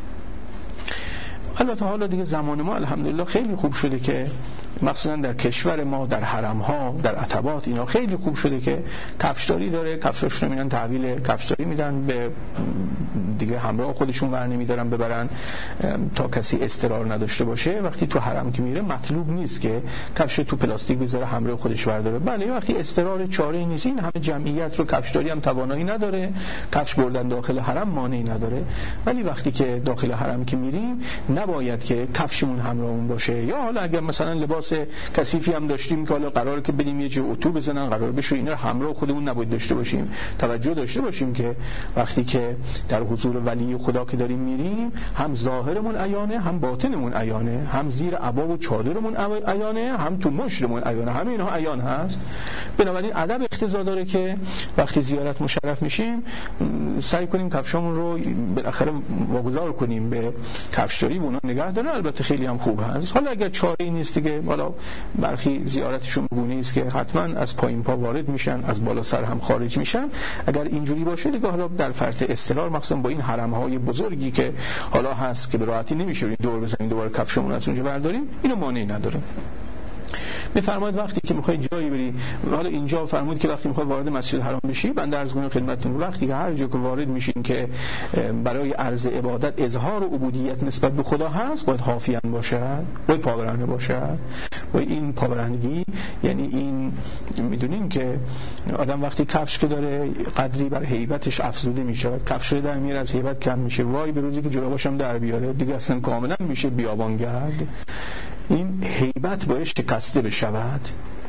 Speaker 1: البته حالا دیگه زمان ما الحمدلله خیلی خوب شده که مخصوصا در کشور ما، در حرم ها، در عتبات، اینا خیلی خوب شده که کفشداری داره، کفشاشون رو میدن تحویل کفشداری میدن، به دیگه همراه خودشون ور نمیدارن ببرن تا کسی اضطرار نداشته باشه. وقتی تو حرم که میره مطلوب نیست که کفش تو پلاستیک بذاره همراه خودش برداره. بله وقتی اضطرار چاره نیست، این همه جمعیت رو کفشداری هم توانایی نداره، کفش بردن داخل حرم مانعی نداره. ولی وقتی که داخل حرم که میریم نباید که کفشمون همراهمون باشه، یا حالا اگر مثلا لباس کثیفی هم داشتیم که حالا قراره که بدیم یه جای اتو بزنن، قرار بشه اینا همراه خودمون نباید داشته باشیم. توجه داشته باشیم که وقتی که در حضور ولی خدا که داریم میریم، هم ظاهرمون عیانه، هم باطنمون عیانه، هم زیر عبا و چادرمون عیانه، هم تو مشتمون عیانه، همه اینها عیان هست. بنابراین ادب اقتضا داره که وقتی زیارت مشرف میشیم سعی کنیم کفشامون رو بالاخره واگذار کنیم به کفشداری و اونا نگه دارن. البته خیلی هم خوب هست. حالا اگر چاره‌ای نیست دیگه، حالا برخی زیارتشون گونه است که حتما از پایین پا وارد میشن، از بالا سر هم خارج میشن. اگر اینجوری باشه دیگه حالا در فرط اضطرار، مخصوصا با این حرم‌های بزرگی که حالا هست که به راحتی نمیشه دور بزنیم دوباره کفشمون از اونجا برداریم، اینو مانعی نداره. میفرماید وقتی که میخوای جایی بری، حالا اینجا فرمود که وقتی میخوای وارد مسجد الحرام بشی، بنده عرض کنم خدمتتون وقتی که هر جا که وارد میشین که برای عرض عبادت اظهار عبودیت نسبت به خدا هست، باید حافیاً باشد، باید پابرهنه باشد. باید این پابرهنگی یعنی این میدونین که آدم وقتی کفش که داره قدری بر هیبتش افزوده میشه، کفش در میاره از هیبت کم میشه، وای به روزی که جلوش هم در بیاره دیگه اصلا کاملا میشه بیابانگرد. این هیبت باید شکسته بشود.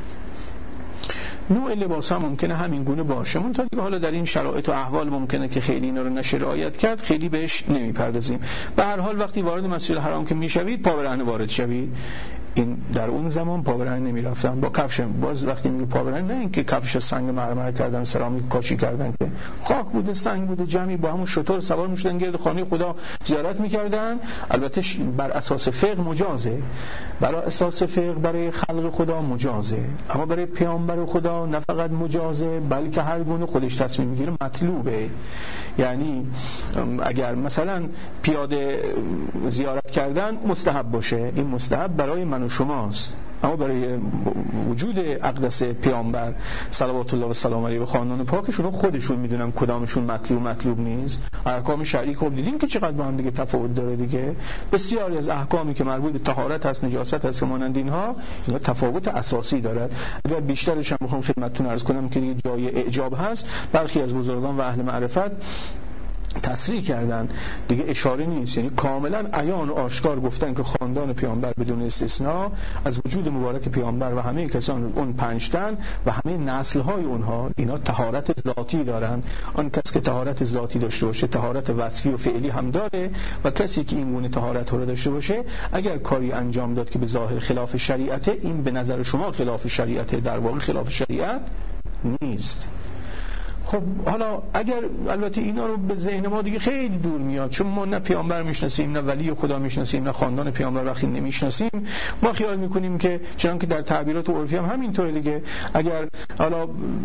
Speaker 1: نوع لباس هم ممکنه همین گونه باشه، منتها دیگه حالا در این شرایط و احوال ممکنه که خیلی اینا رو نشه رعایت کرد، خیلی بهش نمیپردازیم. به هر حال وقتی وارد مسجد الحرام که میشوید پا برهنه وارد شوید. این در اون زمان پا برهنه نمیرفتن با کفش. باز وقتی میگه پا برهنه، نه اینکه کفش سنگ مرمر کردن، سرامیک کاشی کردن، که خاک بوده، سنگ بوده، جمعی با همون شتر سوار میشدن گرد خانه خدا زیارت میکردن. البته بر اساس فقه مجازه، برای اساس فقه برای خلق خدا مجازه، اما برای پیامبر خدا نه فقط مجازه بلکه هر گونه خودش تصمیم میگیره مطلوبه. یعنی اگر مثلا پیاده زیارت کردن مستحب باشه، این مستحب برای من و شماست، اما برای وجود اقدس پیامبر صلوات الله و سلام علیه و خاندان پاکشون خودشون میدونن کدامشون مطلوب مطلوب نیست. احکام شرعی خب دیدیم که چقدر با هم دیگه تفاوت داره دیگه. بسیاری از احکامی که مربوط به طهارت هست، نجاست هست و مانند اینها، اینا تفاوت اساسی دارد. اگر بیشترش هم بخوام خدمتتون عرض کنم که دیگه جای اعجاب هست، برخی از بزرگان و اهل معرفت تصریح کردن دیگه اشاره نیست، یعنی کاملا عیان و آشکار گفتن که خاندان پیامبر بدون استثناء از وجود مبارک پیامبر و همه کسان اون پنج تن و همه نسل‌های اونها اینا طهارت ذاتی دارن. آن کس که طهارت ذاتی داشته باشه طهارت وصفی و فعلی هم داره، و کسی که این گونه طهارت رو داشته باشه اگر کاری انجام داد که به ظاهر خلاف شریعته، این به نظر شما خلاف شریعته، در واقع خلاف شریعت نیست. خب حالا اگر البته اینا رو به ذهن ما دیگه خیلی دور میاد، چون ما نه پیامبر میشناسیم، نه ولی خدا میشناسیم، نه خاندان پیامبر وقتی نمیشناسیم، ما خیال میکنیم که چون که در تعبیرات عرفی هم همینطوره دیگه، اگر حالا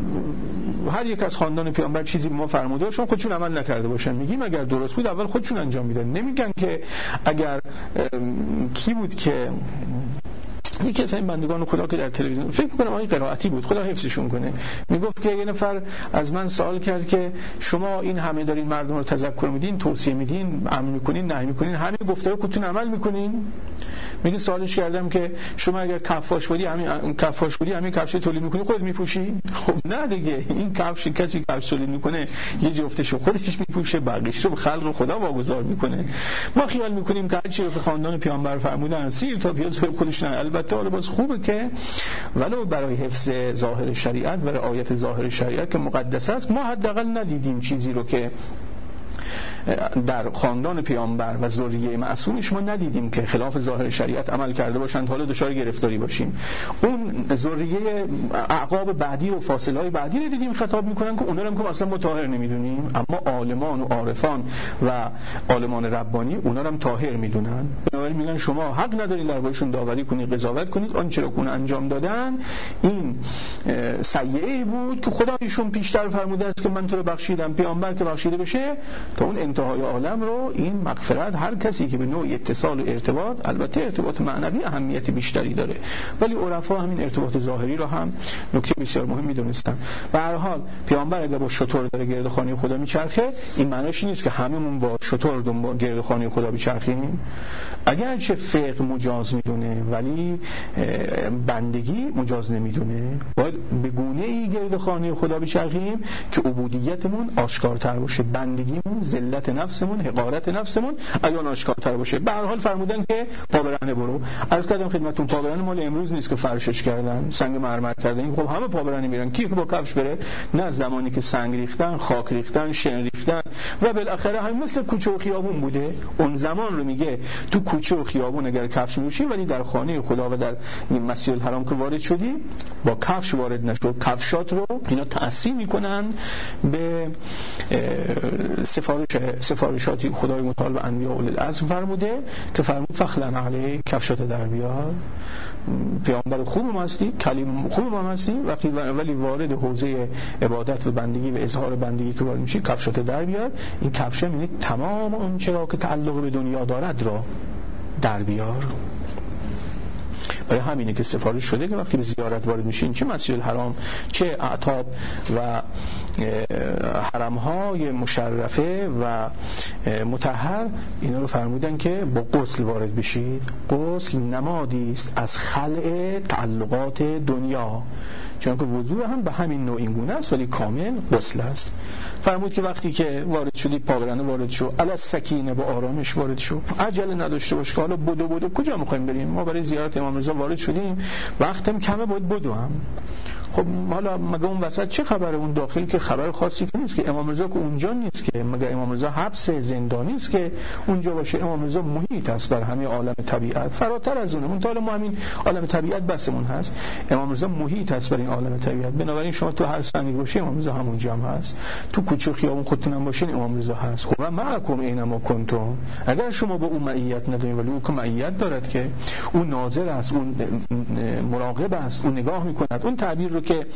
Speaker 1: هر یک از خاندان پیامبر چیزی به ما فرموده باشه خودشون عمل نکرده باشن، میگیم اگر درست بود اول خودشون انجام میدن. نمیگن که اگر کی بود که یکی از این بندگان خدا که در تلویزیون فکر می‌کنم آقای قرائتی بود، خدا حفظشون کنه، میگفت که یه نفر از من سوال کرد که شما این همه دارین مردم رو تذکر میدین، توصیه میدین، امر میکنین، نهی میکنین، همین گفته‌ها کتون عمل میکنین؟ میگه سوالش کردم که شما اگر کفاش بودی، همین کفاش بودی، همین کفش تولید میکنی خودت میپوشی؟ خب نه دیگه، این کفش کسی کفش تولید میکنه یه جفتشو خودش میپوشه، بقیه‌اش رو به خلق خدا واگذار میکنه. ما خیال میکنیم که هر چیزی که خاندان پیامبر فرمودن سیر تا پیاز خودشون، البته حالا باز خوبه که ولو برای حفظ ظاهر شریعت و رعایت ظاهر شریعت که مقدس است، ما حداقل ندیدیم چیزی رو که در خاندان پیامبر و ذریه معصومش ما ندیدیم که خلاف ظاهر شریعت عمل کرده باشند حالا دچار گرفتاری باشیم. اون ذریه اعقاب بعدی و فاصله‌های بعدی رو دیدیم خطاب میکنن که اونا رو هم اصلا مطهر نمیدونیم، اما عالمان و عارفان و عالمان ربانی اونا رو هم طاهر میدونن. بنابراین میگن شما حق ندارید دربارشون داوری کنید، قضاوت کنید. آنچه را که انجام دادن این سیئه‌ای بود که خدا ایشون پیشتر فرموده است که من تو رو بخشیدم، پیامبر که بخشیده بشه تا اون انتهای عالم رو این مغفرت هر کسی که به نوع اتصال و ارتباط، البته ارتباط معنوی اهمیت بیشتری داره، ولی عرفا همین ارتباط ظاهری رو هم نکته بسیار مهم میدونستن. به هر حال پیامبر اگه با شتر داره گرد خانه خدا میچرخه، این معنیش نیست که هممون با شتر دنبال گرد خانه خدا بچرخیم. اگرچه فقه مجاز میدونه ولی بندگی مجاز نمیدونه. باید به گونه‌ای گرد خانه خدا بچرخیم که عبودیتمون آشکارتر باشه، بندگیمون، ذلت نفسمون، حقارت نفسمون ایان آشکارتر باشه. به هر حال فرمودن که پا برهنه برو. عرض کردم خدمتتون پا برهنه مال امروز نیست که فرشش کردن، سنگ مرمر کردن. خب همه پا برهنه میرن، کی که با کفش بره؟ نه، زمانی که سنگ ریختن، خاک ریختن، شن ریختن و بالاخره هم مثل کوچه و خیابون بوده. اون زمان رو میگه تو کوچه و خیابون اگر کفش می‌پوشی، ولی در خانه خدا و در مسجد الحرام که وارد شدی با کفش وارد نشو. کفشات رو اینا تأثیر میکنن به سفارش سفارشاتی خدای متعال و انبیاء اولوالعزم فرموده که فرمود فخلن علی کفشات در بیار. پیامبر خوب ما هستی، کلیم خوب ما هستی، وقتی ولی وارد حوزه عبادت و بندگی و اظهار بندگی که وارد میشی کفشات در بیار. این کفشه یعنی تمام اون چرا که تعلق به دنیا دارد را در بیار. برای همینه که سفارش شده که وقتی به زیارت وارد میشین، چه مسجد الحرام چه اعتاب و حرمهای مشرفه و مطهر، اینا رو فرمودن که با غسل وارد بشید. غسل نمادی است از خلع تعلقات دنیا، چون که وضوء هم به همین نوع این گونه است ولی کامل غسل است. فرمود که وقتی که وارد شدی پا برهنه وارد شو، علی السکینه با آرامش وارد شو، عجله نداشته باش که حالا بدو بدو کجا می‌خوایم بریم. ما برای زیارت امام رضا وارد شدیم، وقتم کمه، باید بدو هم. خب حالا مگه اون وسط چه خبره؟ اون داخل که خبر خاصی که نیست که. امام رضا که اونجا نیست که، مگه امام رضا حبس زندانی است که اونجا باشه؟ امام رضا محیط است بر همه عالم طبیعت، فراتر از اونه. اون تا ما همین عالم طبیعت بسمون هست، امام رضا محیط است بر این عالم طبیعت. بنابراین شما تو هر سنگی باشه امام رضا همونجا هم هست، تو کوچه و خیابون خودتون هم باشین امام رضا هست. خب معکم اینما کنتم، اگر شما با اون معیت ندارین ولی او که معیت دارد که اون ناظر است، اون مراقب است، اون نگاه میکند. اون تعبیر رو که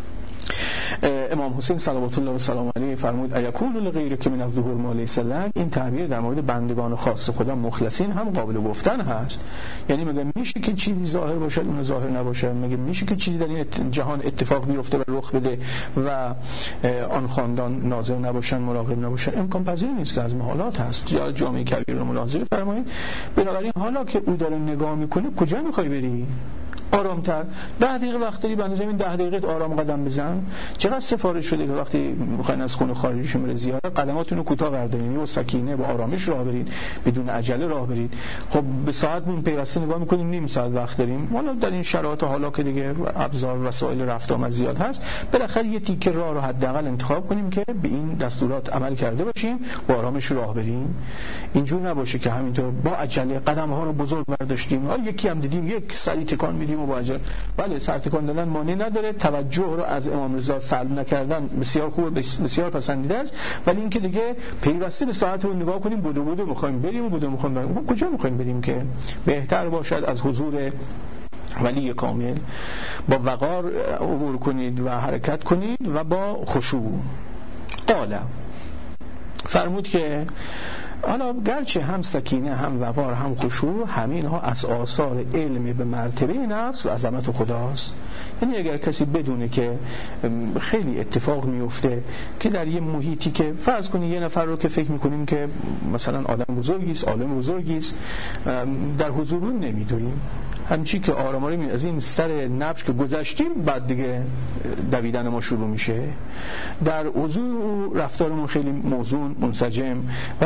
Speaker 1: امام حسین صلوات الله و سلام علیه فرمود ایکون لغیرک من الظهور ما لیس لک، این تعبیر در مورد بندگان خاص خدا مخلصین هم قابل گفتن هست. یعنی مگه میشه که چیزی ظاهر باشه اون ظاهر نباشه؟ مگه میشه که چیزی در این جهان اتفاق بیفته و رخ بده و آن خاندان ناظر نباشن، مراقب نباشن؟ امکان پذیر نیست که از محالات هست. یا جامعه کبیر رو ملاحظه فرمایید. بنابراین حالا که او داره نگاه میکنه، کجا میخوای بری؟ آرامتر. ده دقیقه وقت داری، بنظر این ده دقیقه آرام قدم بزن. چقدر سفارش شده که وقتی میخواین از خونه خارج شین برای زیارت، قدماتونو کوتاه بردارین، با سکینه با آرامش راه برید، بدون عجله راه برید. خب به ساعتمون پیوسته نگاه میکنیم، نیم ساعت وقت داریم. حالا در این شرایط حالا که دیگه ابزار وسایل رفت آمد زیاد هست، بالاخره یه تیکه راه رو حداقل انتخاب کنیم که به این دستورات عمل کرده باشیم، با آرامش راه بریم. اینجور نباشه که همینطور با عجله قدم‌ها رو بزرگ برداشتیم، حالا یکی هم دیدیم یک سری تکان میدیم و با عجله. بله، سر تکان دادن مانع نداره، توجه رو از امام رضا سلب نکردن بسیار خوب، بسیار پسندیده است، ولی اینکه دیگه پیوسته به ساعت رو نگاه کنیم، بدو بدو می‌خوایم بریم و بدو می‌خوایم بریم. خب کجا می‌خوایم بریم که بهتر باشد از حضور ولی کامل با وقار عبور کنید و حرکت کنید و با خشوع. قال فرمود که حالا گرچه هم سکینه هم وقار هم خشوع، همین ها از آثار علم به مرتبه نفس و عظمت خداست. یعنی اگر کسی بدونه که خیلی اتفاق میفته که در یه محیطی که فرض کنی یه نفر رو که فکر میکنیم که مثلا آدم بزرگی است، عالم بزرگی است، در حضور رو نمیدونیم، همچی که آرام آرام از این سر نبش که گذشتیم بعد دیگه دویدن ما شروع میشه. در حضور رفتارمون خیلی موزون، منسجم، ولی همچی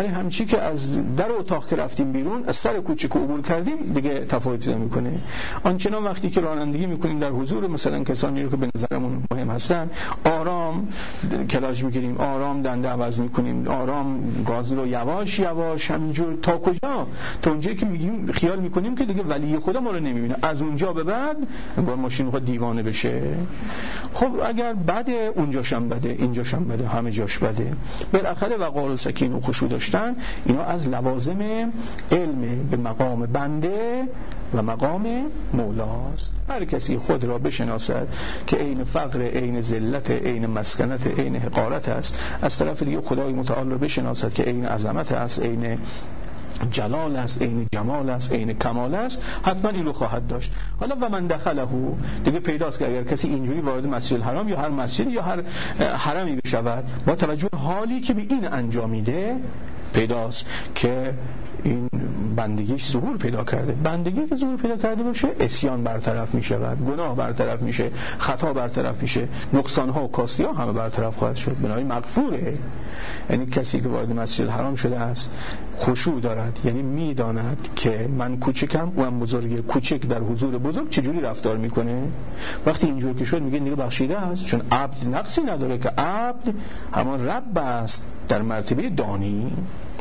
Speaker 1: که از در اتاق که رفتیم بیرون، از سر کوچه که عبور کردیم دیگه تفاوتی نمیکنه. آنچنان وقتی که رانندگی میکنیم در حضور مثلا کسانی رو که به نظرمون مهم هستن، آرام کلاژ میگیریم، آرام دنده عوض میکنیم، آرام گاز رو یواش یواش همینجور تا کجا؟ تا اونجایی که میگیم خیال میکنیم که دیگه ولی خدا ما رو نمیبینه. از اونجا به بعد انگار ماشین میخواد دیوانه بشه. خب اگر بده اونجاش هم بده، اینجاش هم بده، همه جاش بده. بالاخره وقار و سکینه و خشوع داشتن اینا از لوازم علم به مقام بنده و مقام مولاست. هر کسی خود را بشناسد که عین فقر، عین ذلت، عین مسکنت، عین حقارت است، از طرف دیگه خدای متعال را بشناسد که عین عظمت است، عین جلال است، عین جمال است، عین کمال است، حتما این رو خواهد داشت. حالا و من دخله دیگه پیداست که اگر کسی اینجوری وارد مسجد الحرام یا هر مسجد یا هر حرمی بشود، با توجه به حالی که به این انجام میده، پیداست که این بندگیش ظهور پیدا کرده. بندگی که ظهور پیدا کرده باشه، عصیان برطرف می شود، گناه برطرف میشه، خطا برطرف میشه، نقصان ها و کاستی ها همه برطرف خواهد شد. بنابراین مغفوره. یعنی کسی که وارد مسجد الحرام شده است خشوع دارد، یعنی میداند که من کوچکم و من بزرگه. کوچک در حضور بزرگ چجوری رفتار میکنه؟ وقتی اینجور که شد میگه دیگه بخشیده است، چون عبد نقصی نداره، که عبد همان رب است در مرتبه دانی.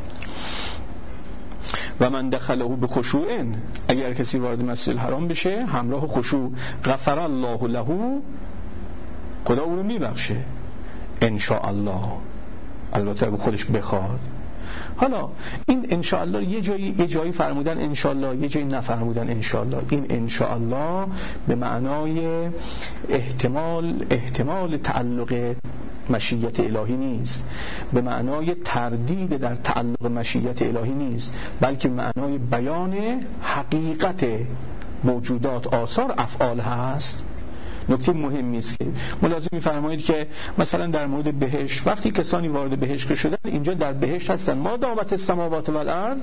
Speaker 1: و من دخله به خشوع، اگر کسی وارد مسجد الحرام بشه همراه خشوع، غفر الله له، خدا او رو میبخشه ان شاء الله، البته به خودش بخواد. حالا این ان شاء الله یه جایی یه جایی فرمودن ان شاء الله، یه جایی نفرمودن ان شاء الله. این ان شاء الله به معنای احتمال احتمال تعلق مشیت الهی نیست، به معنای تردید در تعلق مشیت الهی نیست، بلکه معنای بیان حقیقت موجودات، آثار، افعال هست. نکته مهمی است که ملاحظه می‌فرمایید که مثلا در مورد بهشت، وقتی کسانی وارد بهشت شدن، اینجا در بهشت هستن ما دامت السماوات و الارض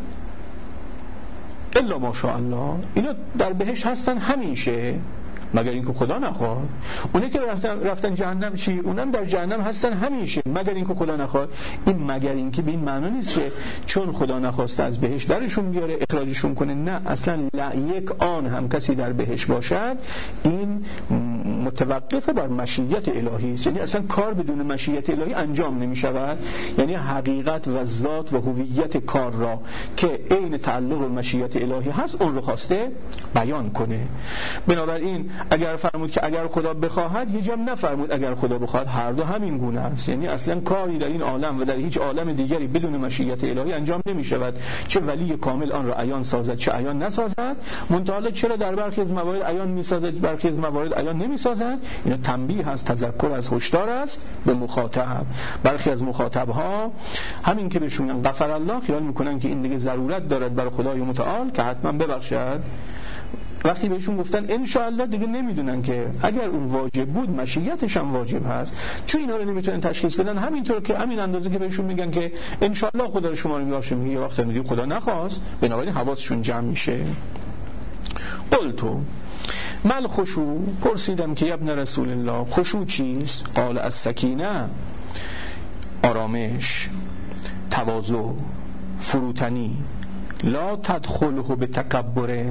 Speaker 1: الا ماشاء الله، اینا در بهشت هستن همیشه مگر اینکه خدا نخواد. اونایی که رفتن رفتن جهنم چی؟ اونم در جهنم هستن همیشه مگر اینکه خدا نخواد. این مگر اینکه به این معنا نیست که چون خدا نخواسته از بهشت درشون بیاره اخراجشون کنه، نه، اصلا یک آن هم کسی در بهشت باشد این متوقف بر مشیت الهی است، یعنی اصلا کار بدون مشیت الهی انجام نمی شود. یعنی حقیقت و ذات و هویت کار را که عین تعلق و مشیت الهی هست اون رو خواسته بیان کنه. بنابراین اگر فرمود که اگر خدا بخواهد، یه جمع نفرمود اگر خدا بخواهد، هر دو همین گونه است. یعنی اصلا کاری در این عالم و در هیچ عالم دیگری بدون مشیت الهی انجام نمی شود، چه ولی کامل آن را عیان سازد چه عیان نسازد. منتها چرا در برخی از موارد عیان می سازد، برخی از موارد عیان نمی سازد؟ اینا تنبیه است، تذکر است، هشدار است به مخاطب. برخی از مخاطب ها همین که بهشون میگن غفر الله، خیال میکنن که این دیگه ضرورت دارد برای خدای متعال که حتما ببخشد. وقتی بهشون گفتن ان شاء الله، دیگه نمیدونن که اگر اون واجب بود مشیتش هم واجب هست. چون اینا رو نمیتونن تشخیص بدن، همینطور که همین اندازه که بهشون میگن که ان شاء الله خدا رو شما رو میبخشه، میگه یه وقت میگه خدا نخواست، بنابراین حواسشون جمع میشه. قلتو مل خشوع، پرسیدم که ابن رسول الله خشوع چیست؟ قال السکینه، آرامش، تواضع، فروتنی، لا تدخله به تکبر،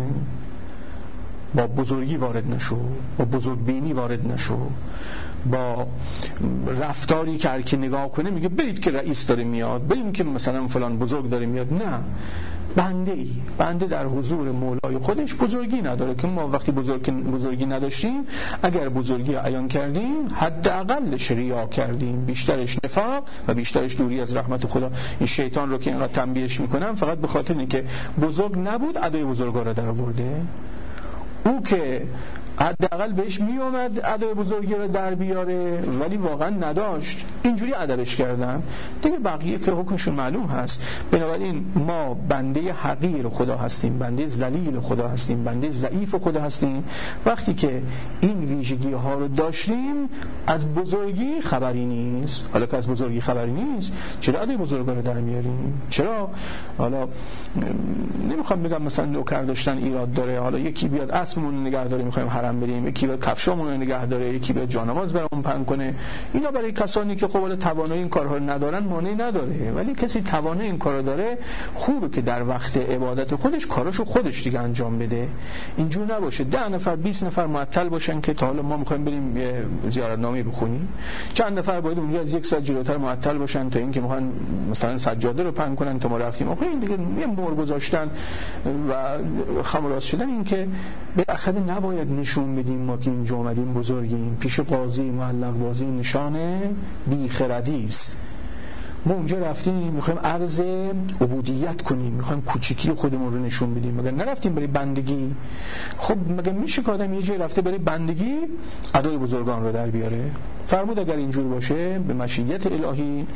Speaker 1: با بزرگی وارد نشو، با بزرگبینی وارد نشو، با رفتاری که هر کی نگاه کنه میگه برید که رئیس داره میاد، بریم که مثلا فلان بزرگ داره میاد. نه، بنده ای بنده در حضور مولای خودش بزرگی نداره که ما وقتی بزرگ بزرگی نداشتیم، اگر بزرگی عیان کردیم حداقل ریا کردیم، بیشترش نفاق و بیشترش دوری از رحمت خدا. این شیطان رو که اینقدر تنبیهش میکنم فقط به خاطر اینکه بزرگ نبود ادای بزرگا رو در آورده. او که حداقل بهش میومد ادای بزرگی رو در بیاره ولی واقعا نداشت، اینجوری ادبش کردن دیگه. بقیه که حکمشون معلوم هست. بنابراین ما بنده حقیر خدا هستیم، بنده ذلیل خدا هستیم، بنده ضعیف خدا هستیم. وقتی که این ویژگی ها رو داشتیم از بزرگی خبری نیست. حالا که از بزرگی خبری نیست چرا ادای بزرگا رو در میاریم؟ چرا؟ حالا نمیخوام بگم مثلا نوکر داشتن ایراد داره، حالا یکی بیاد اسبمون نگه داره میخوایم حرم بریم، یکی بیاد کفشامون رو نگه داره، یکی بیاد جانماز برامون پهن کنه. اینا برای کسانی که خب حالا توانایی این کارها رو ندارن مانعی نداره، ولی کسی توانایی این کارو داره خوبه که در وقت عبادت خودش کاراشو خودش دیگه انجام بده. اینجور نباشه ده نفر بیست نفر معطل باشن که تا حالا ما میخوایم بریم زیارتنامه بخونیم، چند نفر باید اونجا از یک ساعت جلوتر معطل باشن تا اینکه میخوان مثلا سجاده رو پهن کنن تا ما رفتیم. آخه این دیگه یه مور گذاشتن و خمراس شدن. این که بالاخره نباید نشون بدیم ما که اینجا اومدیم بزرگیم. پیش قاضی معلق بازی نشانه بیخردی است. ما اونجا رفتیم میخوایم عرض عبودیت کنیم، میخوایم کوچیکی خودمون رو نشون بدیم، مگر نرفتیم برای بندگی؟ خب مگر میشه که آدم یه جای رفته برای بندگی ادای بزرگان رو در بیاره؟ فرمود اگر اینجور باشه به مشیت الهی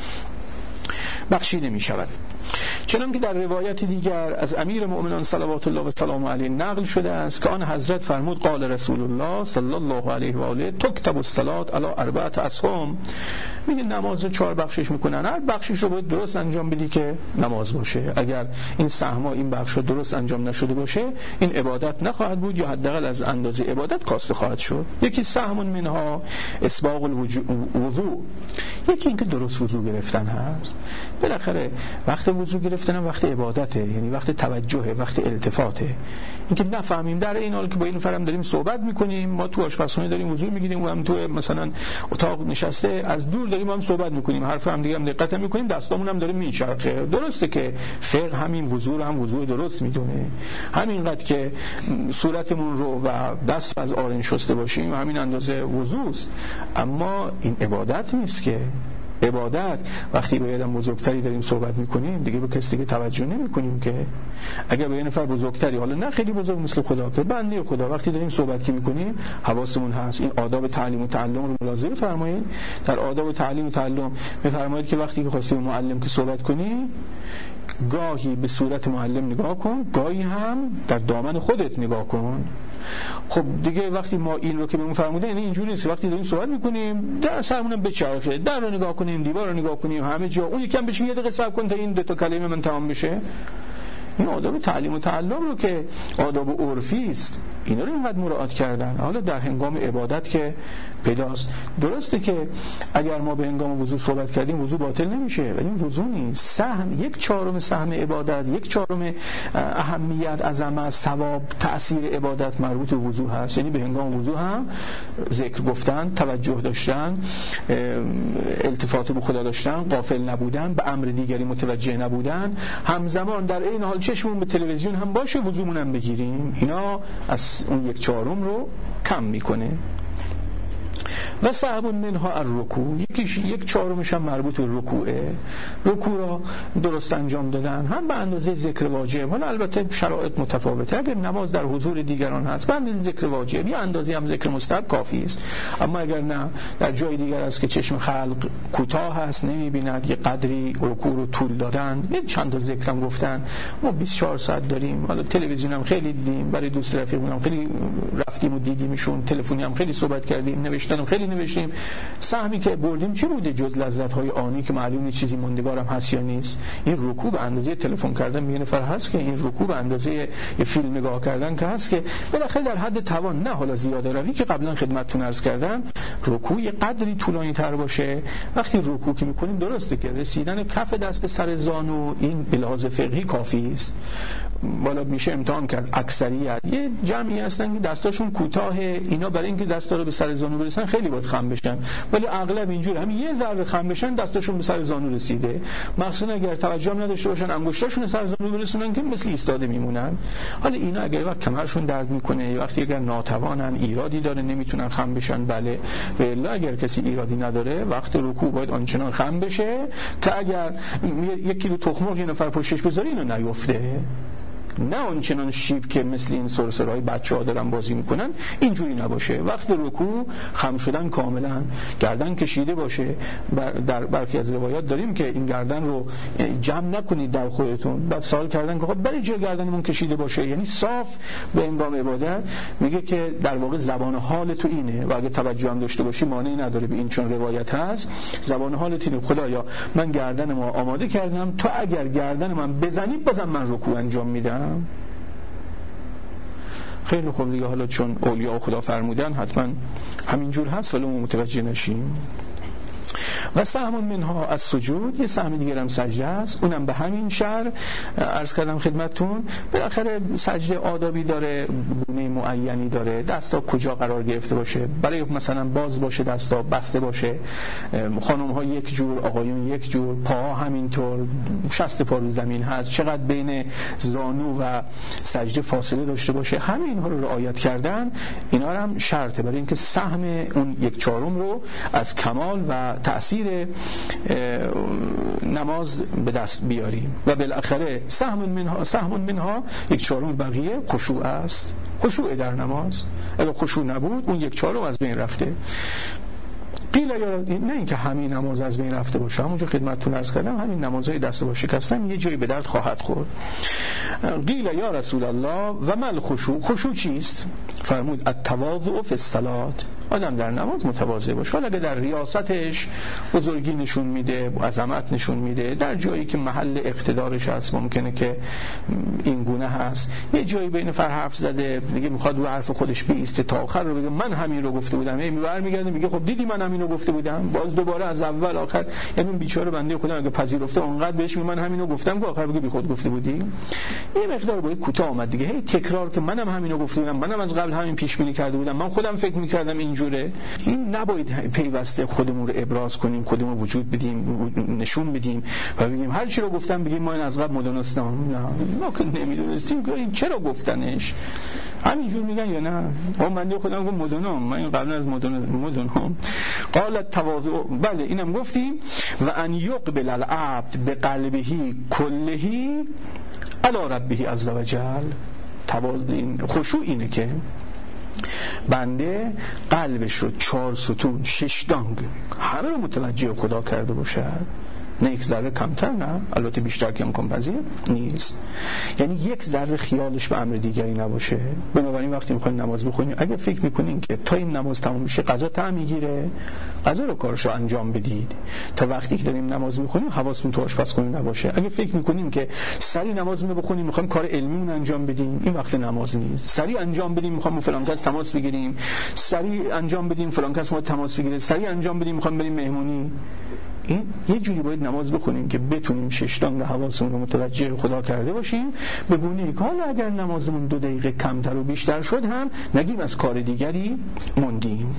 Speaker 1: بخشیده میشود. چنان که در روایت دیگر از امیر مؤمنان صلوات الله و سلام علیه نقل شده است که آن حضرت فرمود قال رسول الله صلی الله علیه و آله تکتب الصلاة علی اربعة اسهم. میگه نماز رو چهار بخشش میکنن، هر بخشش رو باید درست انجام بدی که نماز باشه. اگر این سهم‌ها این بخش رو درست انجام نشده باشه این عبادت نخواهد بود یا حداقل از اندازه عبادت کاسته خواهد شد. یکی سهم منها اسباغ الوضوء، یکی اینکه درست وضو گرفتن هست. بالاخره وقت وضو گرفتن وقت عبادته، یعنی وقت توجهه، وقت التفاته. اینکه نفهمیم در این حال که با این فرم داریم صحبت میکنیم، ما تو آشپزخونه داریم وضو میگیریم و هم تو مثلا اتاق نشسته از دور داریم هم صحبت میکنیم، حرف هم دیگه هم دقت میکنیم، دستامون هم داره میچرخه. درسته که فقه همین وضو رو هم وضو درست میدونه، همینقدر که صورتمون رو و دست از آرین شسته باشیم همین اندازه وضوست، اما این عبادت نیست که. عبادت وقتی با آدم بزرگتری داریم صحبت میکنیم دیگه به کسی دیگه توجه نمیکنیم که. اگر با یه نفر بزرگتری، حالا نه خیلی بزرگ مثل خدا که بنده خدا، وقتی داریم صحبت که میکنیم حواسمون هست. این آداب تعلیم و تعلم رو ملاحظه فرمایید. در آداب تعلیم و تعلم میفرمایید که وقتی که خواستی معلم که صحبت کنی گاهی به صورت معلم نگاه کن، گاهی هم در دامن خودت نگاه کن. خب دیگه وقتی ما این رو که بهمون فرموده یعنی اینجوری نیست وقتی داریم صحبت میکنیم در سرمون هم بچرخه، در رو نگاه کنیم، دیوار رو نگاه کنیم، همه جا اون یکم بشیم یه دقیقه صبر کن تا این دو تا کلمه من تمام بشه. این آداب تعلیم و تعلم رو که آداب عرفی است اینا رو اینقدر مراعات کردن. حالا در هنگام عبادت که پیداست. درسته که اگر ما به هنگام وضو صحبت کردیم وضو باطل نمیشه، ولی این وضو نیست. سهم یک چهارم سهم عبادت، یک چهارم اهمیت، عظمت، ثواب، تأثیر عبادت مربوط به وضو هست. یعنی به هنگام وضو هم ذکر گفتن، توجه داشتن، التفات به خدا داشتن، غافل نبودن، به امر دیگری متوجه نبودن، همزمان در این حال چشمون به تلویزیون هم باشه وضومون هم بگیریم. اینا از اون یک چهارم رو کم میکنه. و سهم منها الرکوع، یکیش یک چهارمش هم مربوط به رکوعه. رکوع را درست انجام دادن هم به اندازه ذکر واجب، حالا البته شرایط متفاوته. اگر نماز در حضور دیگران هست به اندازه ذکر واجب یا اندازه هم ذکر مستحب کافی است. اما اگر نه در جای دیگر است که چشم خلق کوتاه هست نمیبیند، یه قدری رکوع رو طول دادن، یه چند تا ذکر هم گفتن. ما بیست و چهار ساعت داریم، حالا تلویزیون هم خیلی دیدیم، برای دوست رفیقمون هم خیلی رفتیم و دیدیمشون، تلفنی هم خیلی صحبت کردیم، نوشتن خیلی نوشتیم. سهمی که بردیم چی بوده جز لذت‌های آنی که معلوم نیست چیزی موندگارم هست یا نیست؟ این رکوع به اندازه تلفن کردن به یه نفر هست که، این رکوع به اندازه یه فیلم نگاه کردن که هست که بالاخره در حد توان، نه حالا زیاده روی که قبلا خدمتتون عرض کردم. رکوع یه قدری طولانی تر باشه. وقتی رکوع که می‌کنیم درسته که رسیدن کف دست به سر زانو این به لحاظ فقهی کافی است. بالا میشه امتحان کرد. اکثریت یه جمعی هستن که دستاشون کوتاه، اینا برای اینکه دستا رو به سر زانو برسن خیلی باید خم بشن، ولی اغلب اینجور هم یه ذره خم بشن دستاشون به سر زانو رسیده. مخصوصا اگر توجه هم نداشته باشن انگشتاشون سر زانو برسونن که مثل ایستاده میمونن. حالا اینا اگر وقت کمرشون درد میکنه، وقتی اگر ناتوانن، ایرادی داره نمیتونن خم بشن، بله. و الا اگر کسی ایرادی نداره وقت رکوع باید آنچنان خم بشه که اگر یک کیلو تخم مرغ یه نفر پشتش بذاره اینو نیفته، نه آنچنان شیب که مثل این سرسرهای بچه‌ها دارن بازی میکنن، اینجوری نباشه. وقت رکوع خم شدن کاملا، گردن کشیده باشه. بر در برخی از روایات داریم که این گردن رو جمع نکنید در خودتون. بعد سوال کردن که خب برای چه گردنمون کشیده باشه؟ یعنی صاف به هنگام عبادت. میگه که در واقع زبان حال تو اینه و اگه توجه هم داشته باشی مانعی نداره به این، چون روایت هست. زبان حال تو اینه خدایا من گردنمو آماده کردم، تو اگر گردن من بزنی بازم من رکوع انجام میدم. خیلی خوب دیگه، حالا چون اولیاء خدا فرمودن حتما همینجور هست ولی ما متوجه نشیم. و سهم منها از سجود، یه سهم دیگر هم سجده است، اونم به همین شرح عرض کردم خدمتتون. بالاخره سجده آدابی داره، گونه معینی داره، دستا کجا قرار گرفته باشه، برای مثلا باز باشه دستا، بسته باشه، خانم ها یک جور، آقایون یک جور، پاها همینطور، شست پا رو زمین هست، چقدر بین زانو و سجده فاصله داشته باشه، همه اینها رو رعایت کردن. اینا هم شرطه برای اینکه سهم اون یک چهارم رو از کمال و تأثیر نماز به دست بیاریم. و بالاخره سهم منها سهم منها یک چهارم بقیه خشوع است، خشوع در نماز. اگه خشوع نبود اون یک چهارم از بین رفته. قیل یا نه اینکه همین نماز از بین رفته باشه، همونجا خدمتتون عرض کردم همین نمازهای دست با شکستن یه جایی به درد خواهد خورد. قیل یا رسول الله و مل خشوع، خشوع چیست؟ فرمود التواضع فی الصلاة، آدم در نماز متواضع باشه. حالا اگه در ریاستش بزرگی نشون میده، عظمت نشون میده، در جایی که محل اقتدارش هست ممکنه که این گونه هست، یه جایی بین فر حرف زده دیگه میخواد رو حرف خودش بیسته تا آخر رو بگه من همین رو گفته بودم، هی برمیگرده میگه خب دیدی من همین رو گفته بودم، باز دوباره از اول آخر. یعنی اون بیچاره بنده خدا اگه پذیرفته اونقدر بهش میگه من همین رو گفتم که آخر بگه بی خود گفته بودی. یه مقدار باید کوتاه اومد دیگه، هی تکرار که منم همین رو گفته بودم، منم از قبل همین پیش بینی کرده بودم، من خودم فکر میکردم اینجوره. این نباید پیوسته خودمون رو ابراز کنیم، خودمون وجود بدیم، نشون بدیم و بگیم هر چی رو گفتم بگیم ما این از قبل مدونستم. نه ما که نمیدونستیم که این چرا گفتنش، همینجور میگن یا نه. اون بنده خودم گفت مدونم، من این قبلا از مدونم مدونم. قال التواضع، بله اینم گفتیم. و ان یقبل العبد بقلبه کله علی ربه عز وجل. تواضع این خشوع اینه که بنده قلبش رو چهار ستون شش دانگ همه رو متوجه خدا کرده باشد، نه یک ذره کمتر، نه البته بیشتر که امکان پذیر نیست، یعنی یک ذره خیالش به امر دیگری نباشه. بنابراین وقتی میخواین نماز بخونید اگه فکر میکنین که تا این نماز تموم بشه قضا طعم میگیره، قضا رو کارشو انجام بدید. تا وقتی که داریم نماز میخونیم حواستون تو آشپزخونه نباشه. اگه فکر میکنین که سری نماز رو بخونیم میخوایم کار علمیمون انجام بدیم، این وقت نماز نیست. سری انجام بدیم میخوام فلان کس تماس بگیریم، سری انجام بدیم فلان کس ما تماس بگیره، سری انجام بدیم میخوام بریم مهمونی. این یه جوری باید نماز بخونیم که بتونیم شش تا حواسمون رو متوجه خدا کرده باشیم، به گونه‌ای که حالا اگر نمازمون دو دقیقه کمتر و بیشتر شد هم نگیم از کار دیگری موندیم.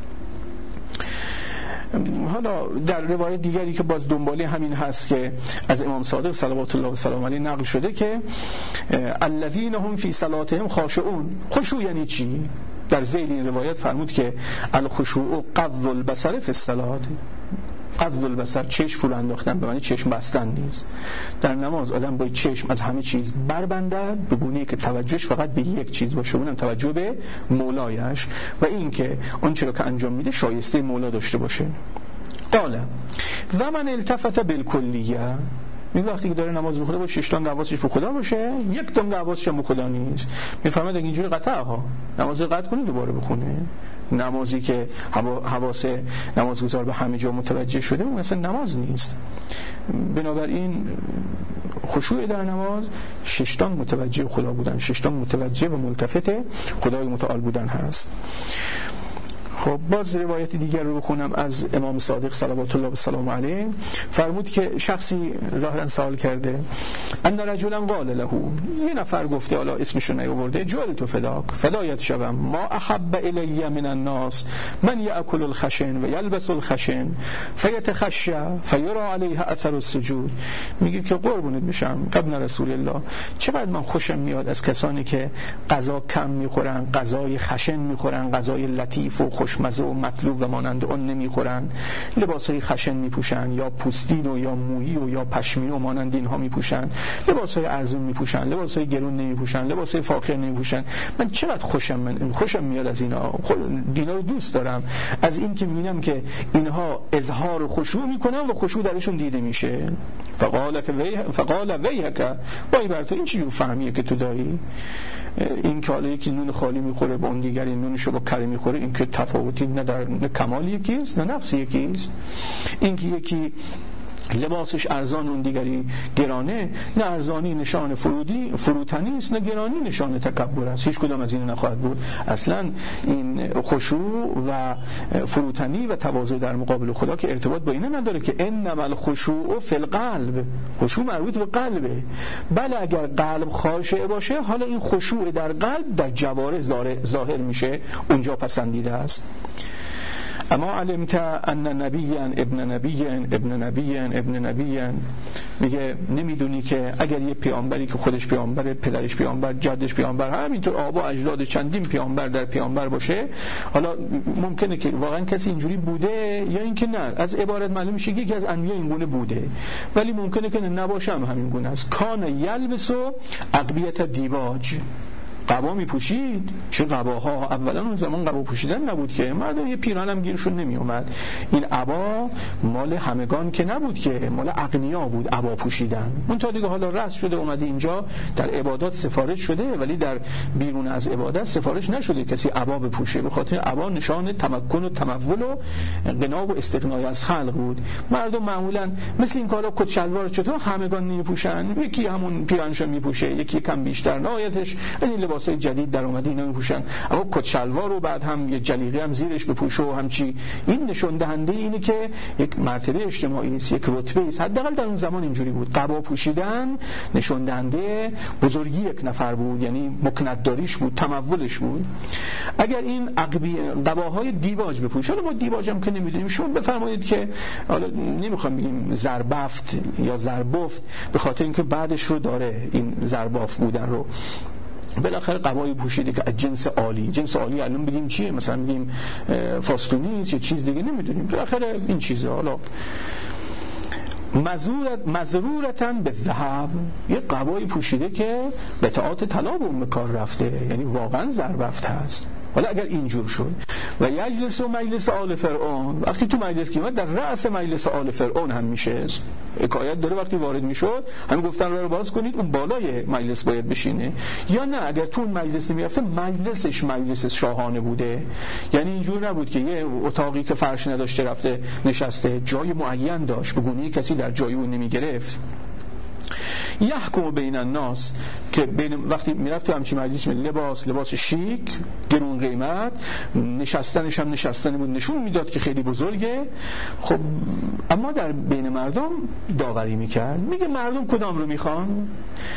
Speaker 1: حالا در روایت دیگری که باز دنباله همین هست که از امام صادق صلوات الله و سلام علیه نقل شده که الذین هم فی صلاتهم خاشعون. خشوع یعنی چی؟ در ذیل این روایت فرمود که الخشوع غض البصر فی الصلاة. غض البصر چشم فرو انداختن به معنی چشم بستن نیست. در نماز آدم باید چشم از همه چیز بربندد به گونه‌ای که توجهش فقط به یک چیز باشه، اونم توجه به مولایش و این که اون چرا که انجام میده شایسته مولا داشته باشه. قال و من التفت بالکلیه، میگه وقتی که داره نماز میخونه با شش تا حواسش به خدا باشه، یک تا حواسش به خدا نیست. میفهمه اگه اینجوری قطعه ها نماز قطع کنه دوباره بخونه. نمازی که حواس نمازگزار به همه جا متوجه شده اون اصلا نماز نیست. بنابراین خشوع در نماز شش تا متوجه خدا بودن، شش تا متوجه و ملتفت خدای متعال بودن هست. خب باز روایت دیگر رو بخونم از امام صادق صلوات الله و سلام علیه. فرمود که شخصی ظاهرا سوال کرده ان رجلا قال له، یه نفر گفته، حالا اسمشو نیاورده، جعل تو فداک، فدایت شوم، ما احب الی من الناس من یاکل الخشن و یلبس الخشن فیتخشى فیرى علیه اثر السجود. میگه که قربونت میشم قبل رسول الله، چقدر من خوشم میاد از کسانی که غذا کم میخورن، غذای خشن میخورن، غذای لطیف و خوشمزه و مطلوب و مانند اون نمیخورن، لباسهای خشن میپوشن یا پوستین و یا مویی و یا پشمی و مانند اینها میپوشن، لباسهای ارزون میپوشن، لباسهای گرون نمیپوشن، لباسهای فاخر نمیپوشن. من چقدر خوشم من خوشم میاد از اینا، اینا رو دوست دارم، از این که میبینم که اینها اظهار خشوع میکنن و خشوع درشون دیده میشه. فقال فقال ویحک، وای بر تو، این چه جور فهمیه که تو داری؟ این که حالا یکی نون خالی میخوره با اون دیگری نونشو با کره میخوره، این که تفاوتی نه در نه کمال یکیست نه نقص یکیست. این که یکی لباسش ارزان اون دیگری گرانه، نه ارزانی نشان فرودی فروتنی است، نه گرانی نشان تکبر است. هیچ کدام از این نخواهد بود. اصلا این خشوع و فروتنی و تواضع در مقابل خدا که ارتباط با اینه نداره که انما الخشوع فی القلب، خشوع مربوط به قلبه. بله اگر قلب خاشع باشه، حالا این خشوع در قلب در جوارح ظاهر میشه، اونجا پسندیده است. اما علمت ان نبیا ابن نبیا ابن نبیا ابن نبیا، میگه نمیدونی که اگر یه پیامبری که خودش پیامبر، پدرش پیامبر، جدش پیامبر، همینطور آبا اجداد چندین پیامبر در پیامبر باشه، حالا ممکنه که واقعا کسی اینجوری بوده یا اینکه نه، از عبارت معلوم میشه که یکی از انبیا این گونه بوده، ولی ممکنه که نباشه هم همین گونه است. کان یلبس اقبیت دیباج، قبا می پوشید. چه قباها؟ اولا اون زمان قبا پوشیدن نبود که، مردم یه پیران هم گیرشون نمی اومد. این عبا مال همگان که نبود که، مال اغنیا بود عبا پوشیدن. اون تا دیگه حالا رأس شده اومده اینجا در عبادات سفارش شده، ولی در بیرون از عبادت سفارش نشده کسی عبا بپوشه، به خاطر عبا نشان تمکن و تمول و غنا و استغنای از خلق بود. مردم معمولا مثل این کارا کت شلوار چطور همگان نمی پوشن، یکی همون پیرانشو می پوشه، یکی کم بیشتر، نهایتش این لباسای جدید در اومده اینا میپوشن، اما کت شلوار رو بعد هم یه جلیقه هم زیرش بپوشه و همچی. این نشون دهنده اینه که یک مرتبه اجتماعی است، یک رتبه است. حداقل در اون زمان اینجوری بود. قبا پوشیدن نشون دهنده بزرگی یک نفر بود، یعنی مکنتداریش بود، تمولش بود. اگر این عقبی قباهای دیباج بپوشه، حالا ما دیباج هم که نمیدونیم، شما بفرمایید که حالا نمیخوام بگیم زربفت یا زربفت، به خاطر اینکه بعدش رو داره این زربافت بودن رو، بالاخره قبایی پوشیده که از جنس عالی. جنس عالی الان بگیم چیه؟ مثلا بگیم فاستونی یا چیز دیگه نمیدونیم، بالاخره این چیزه. حالا مزورت مزرورتن به ذهب، یه قبایی پوشیده که به تعاط طلا به اون کار رفته، یعنی واقعا زربفت هست. حالا اگر اینجور شد و یجلس و مجلس آل فرعون، وقتی تو مجلس که در رأس مجلس آل فرعون هم میشه، حکایت داره وقتی وارد میشد همین گفتن رو باز کنید اون بالای مجلس باید بشینه، یا نه اگر تو اون مجلس نمیرفته مجلسش مجلس شاهانه بوده، یعنی اینجور نبود که یه اتاقی که فرش نداشته رفته نشسته، جای معین داشت، به گونه کسی در جای اون نمیگرفت. یحکم بین الناس، که بین وقتی میرفت تو همچین مجلس، لباس لباس شیک گرون قیمت، نشستنش هم نشستن بود، نشون میداد که خیلی بزرگه. خب اما در بین مردم داوری میکرد، میگه مردم کدام رو میخوان؟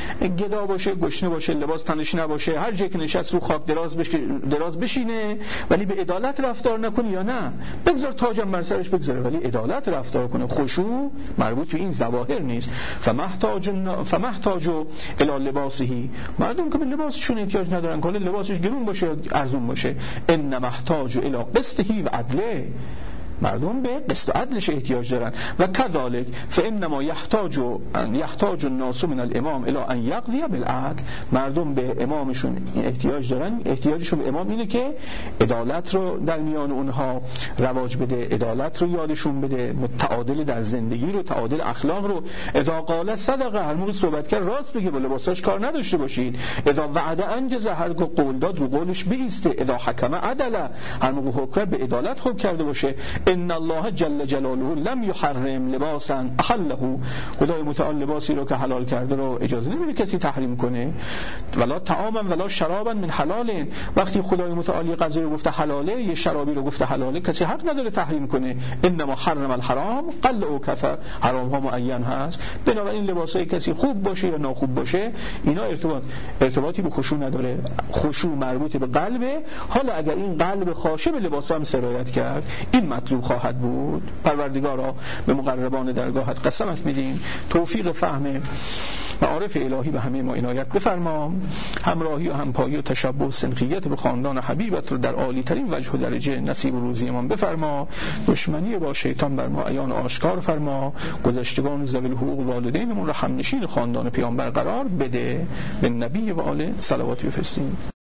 Speaker 1: گدا باشه، گشنه باشه، لباس تنش نباشه، هر جایی که نشست رو خاک دراز بش... دراز بشینه، ولی به عدالت رفتار نکنه، یا نه بگذار تاجم بر سرش بگذاره ولی عدالت رفتار کنه. خشوع مربوط به این ظواهر نیست. فمحتاج فمحتاج الی لباسهی، مردم که به لباسشون احتیاج ندارن، کلا لباسش گرون باشه یا ارزون باشه. ان محتاج الی قسطه و عدله، مردم به قسط و عدلش احتیاج دارن. و کذالک فانما یحتاج یحتاج الناس من الامام الی ان یقضی بالعدل، مردم به امامشون احتیاج دارن، احتیاجشون به امام اینه که عدالت رو در میان اونها رواج بده، عدالت رو یادشون بده، متعادل در زندگی رو، تعادل اخلاق رو. اذا قال صدقه، هر موقع صحبت کرد راست بگه، با لباساش کار نداشته باشید. اذا وعد انجز، هر قول داد رو قولش بایسته. اذا حکم عدل، هر موقع حکم به عدالت حکم کرده باشه. ان الله جل جلاله لم یحرم لباسا احله، خدای متعال لباسی رو که حلال کرده رو اجازه نمیده کسی تحریم کنه. ولا طعاما ولا شرابا من حلال، وقتی خدای متعال یه غذایی رو گفته حلاله، یه شرابی رو گفته حلاله، کسی حق نداره تحریم کنه. انما حرم الحرام قل او کثر، حرام ها معین هست. بنابراین لباسای کسی خوب باشه یا ناخوب باشه، اینا ارتباط ارتباطی به خشوع نداره. خشوع مربوط به قلبه. حالا اگر این قلب خاشع به لباس هم سرایت کرد، این مطلوب خواهد بود. پروردگارا به مقربان درگاهت قسمت میدیم توفیق فهم معارف الهی به همه ما عنایت بفرما، همراهی و همپایی و تشبه و سنخیت به خاندان حبیبت رو در عالی ترین وجه و درجه نصیب و روزی ما بفرما، دشمنی با شیطان بر ما عیان آشکار فرما، گذشتگان ذوی الحقوق والدینمون رو همنشین خاندان پیامبر قرار بده. به نبی و آل صلوات بفرستیم.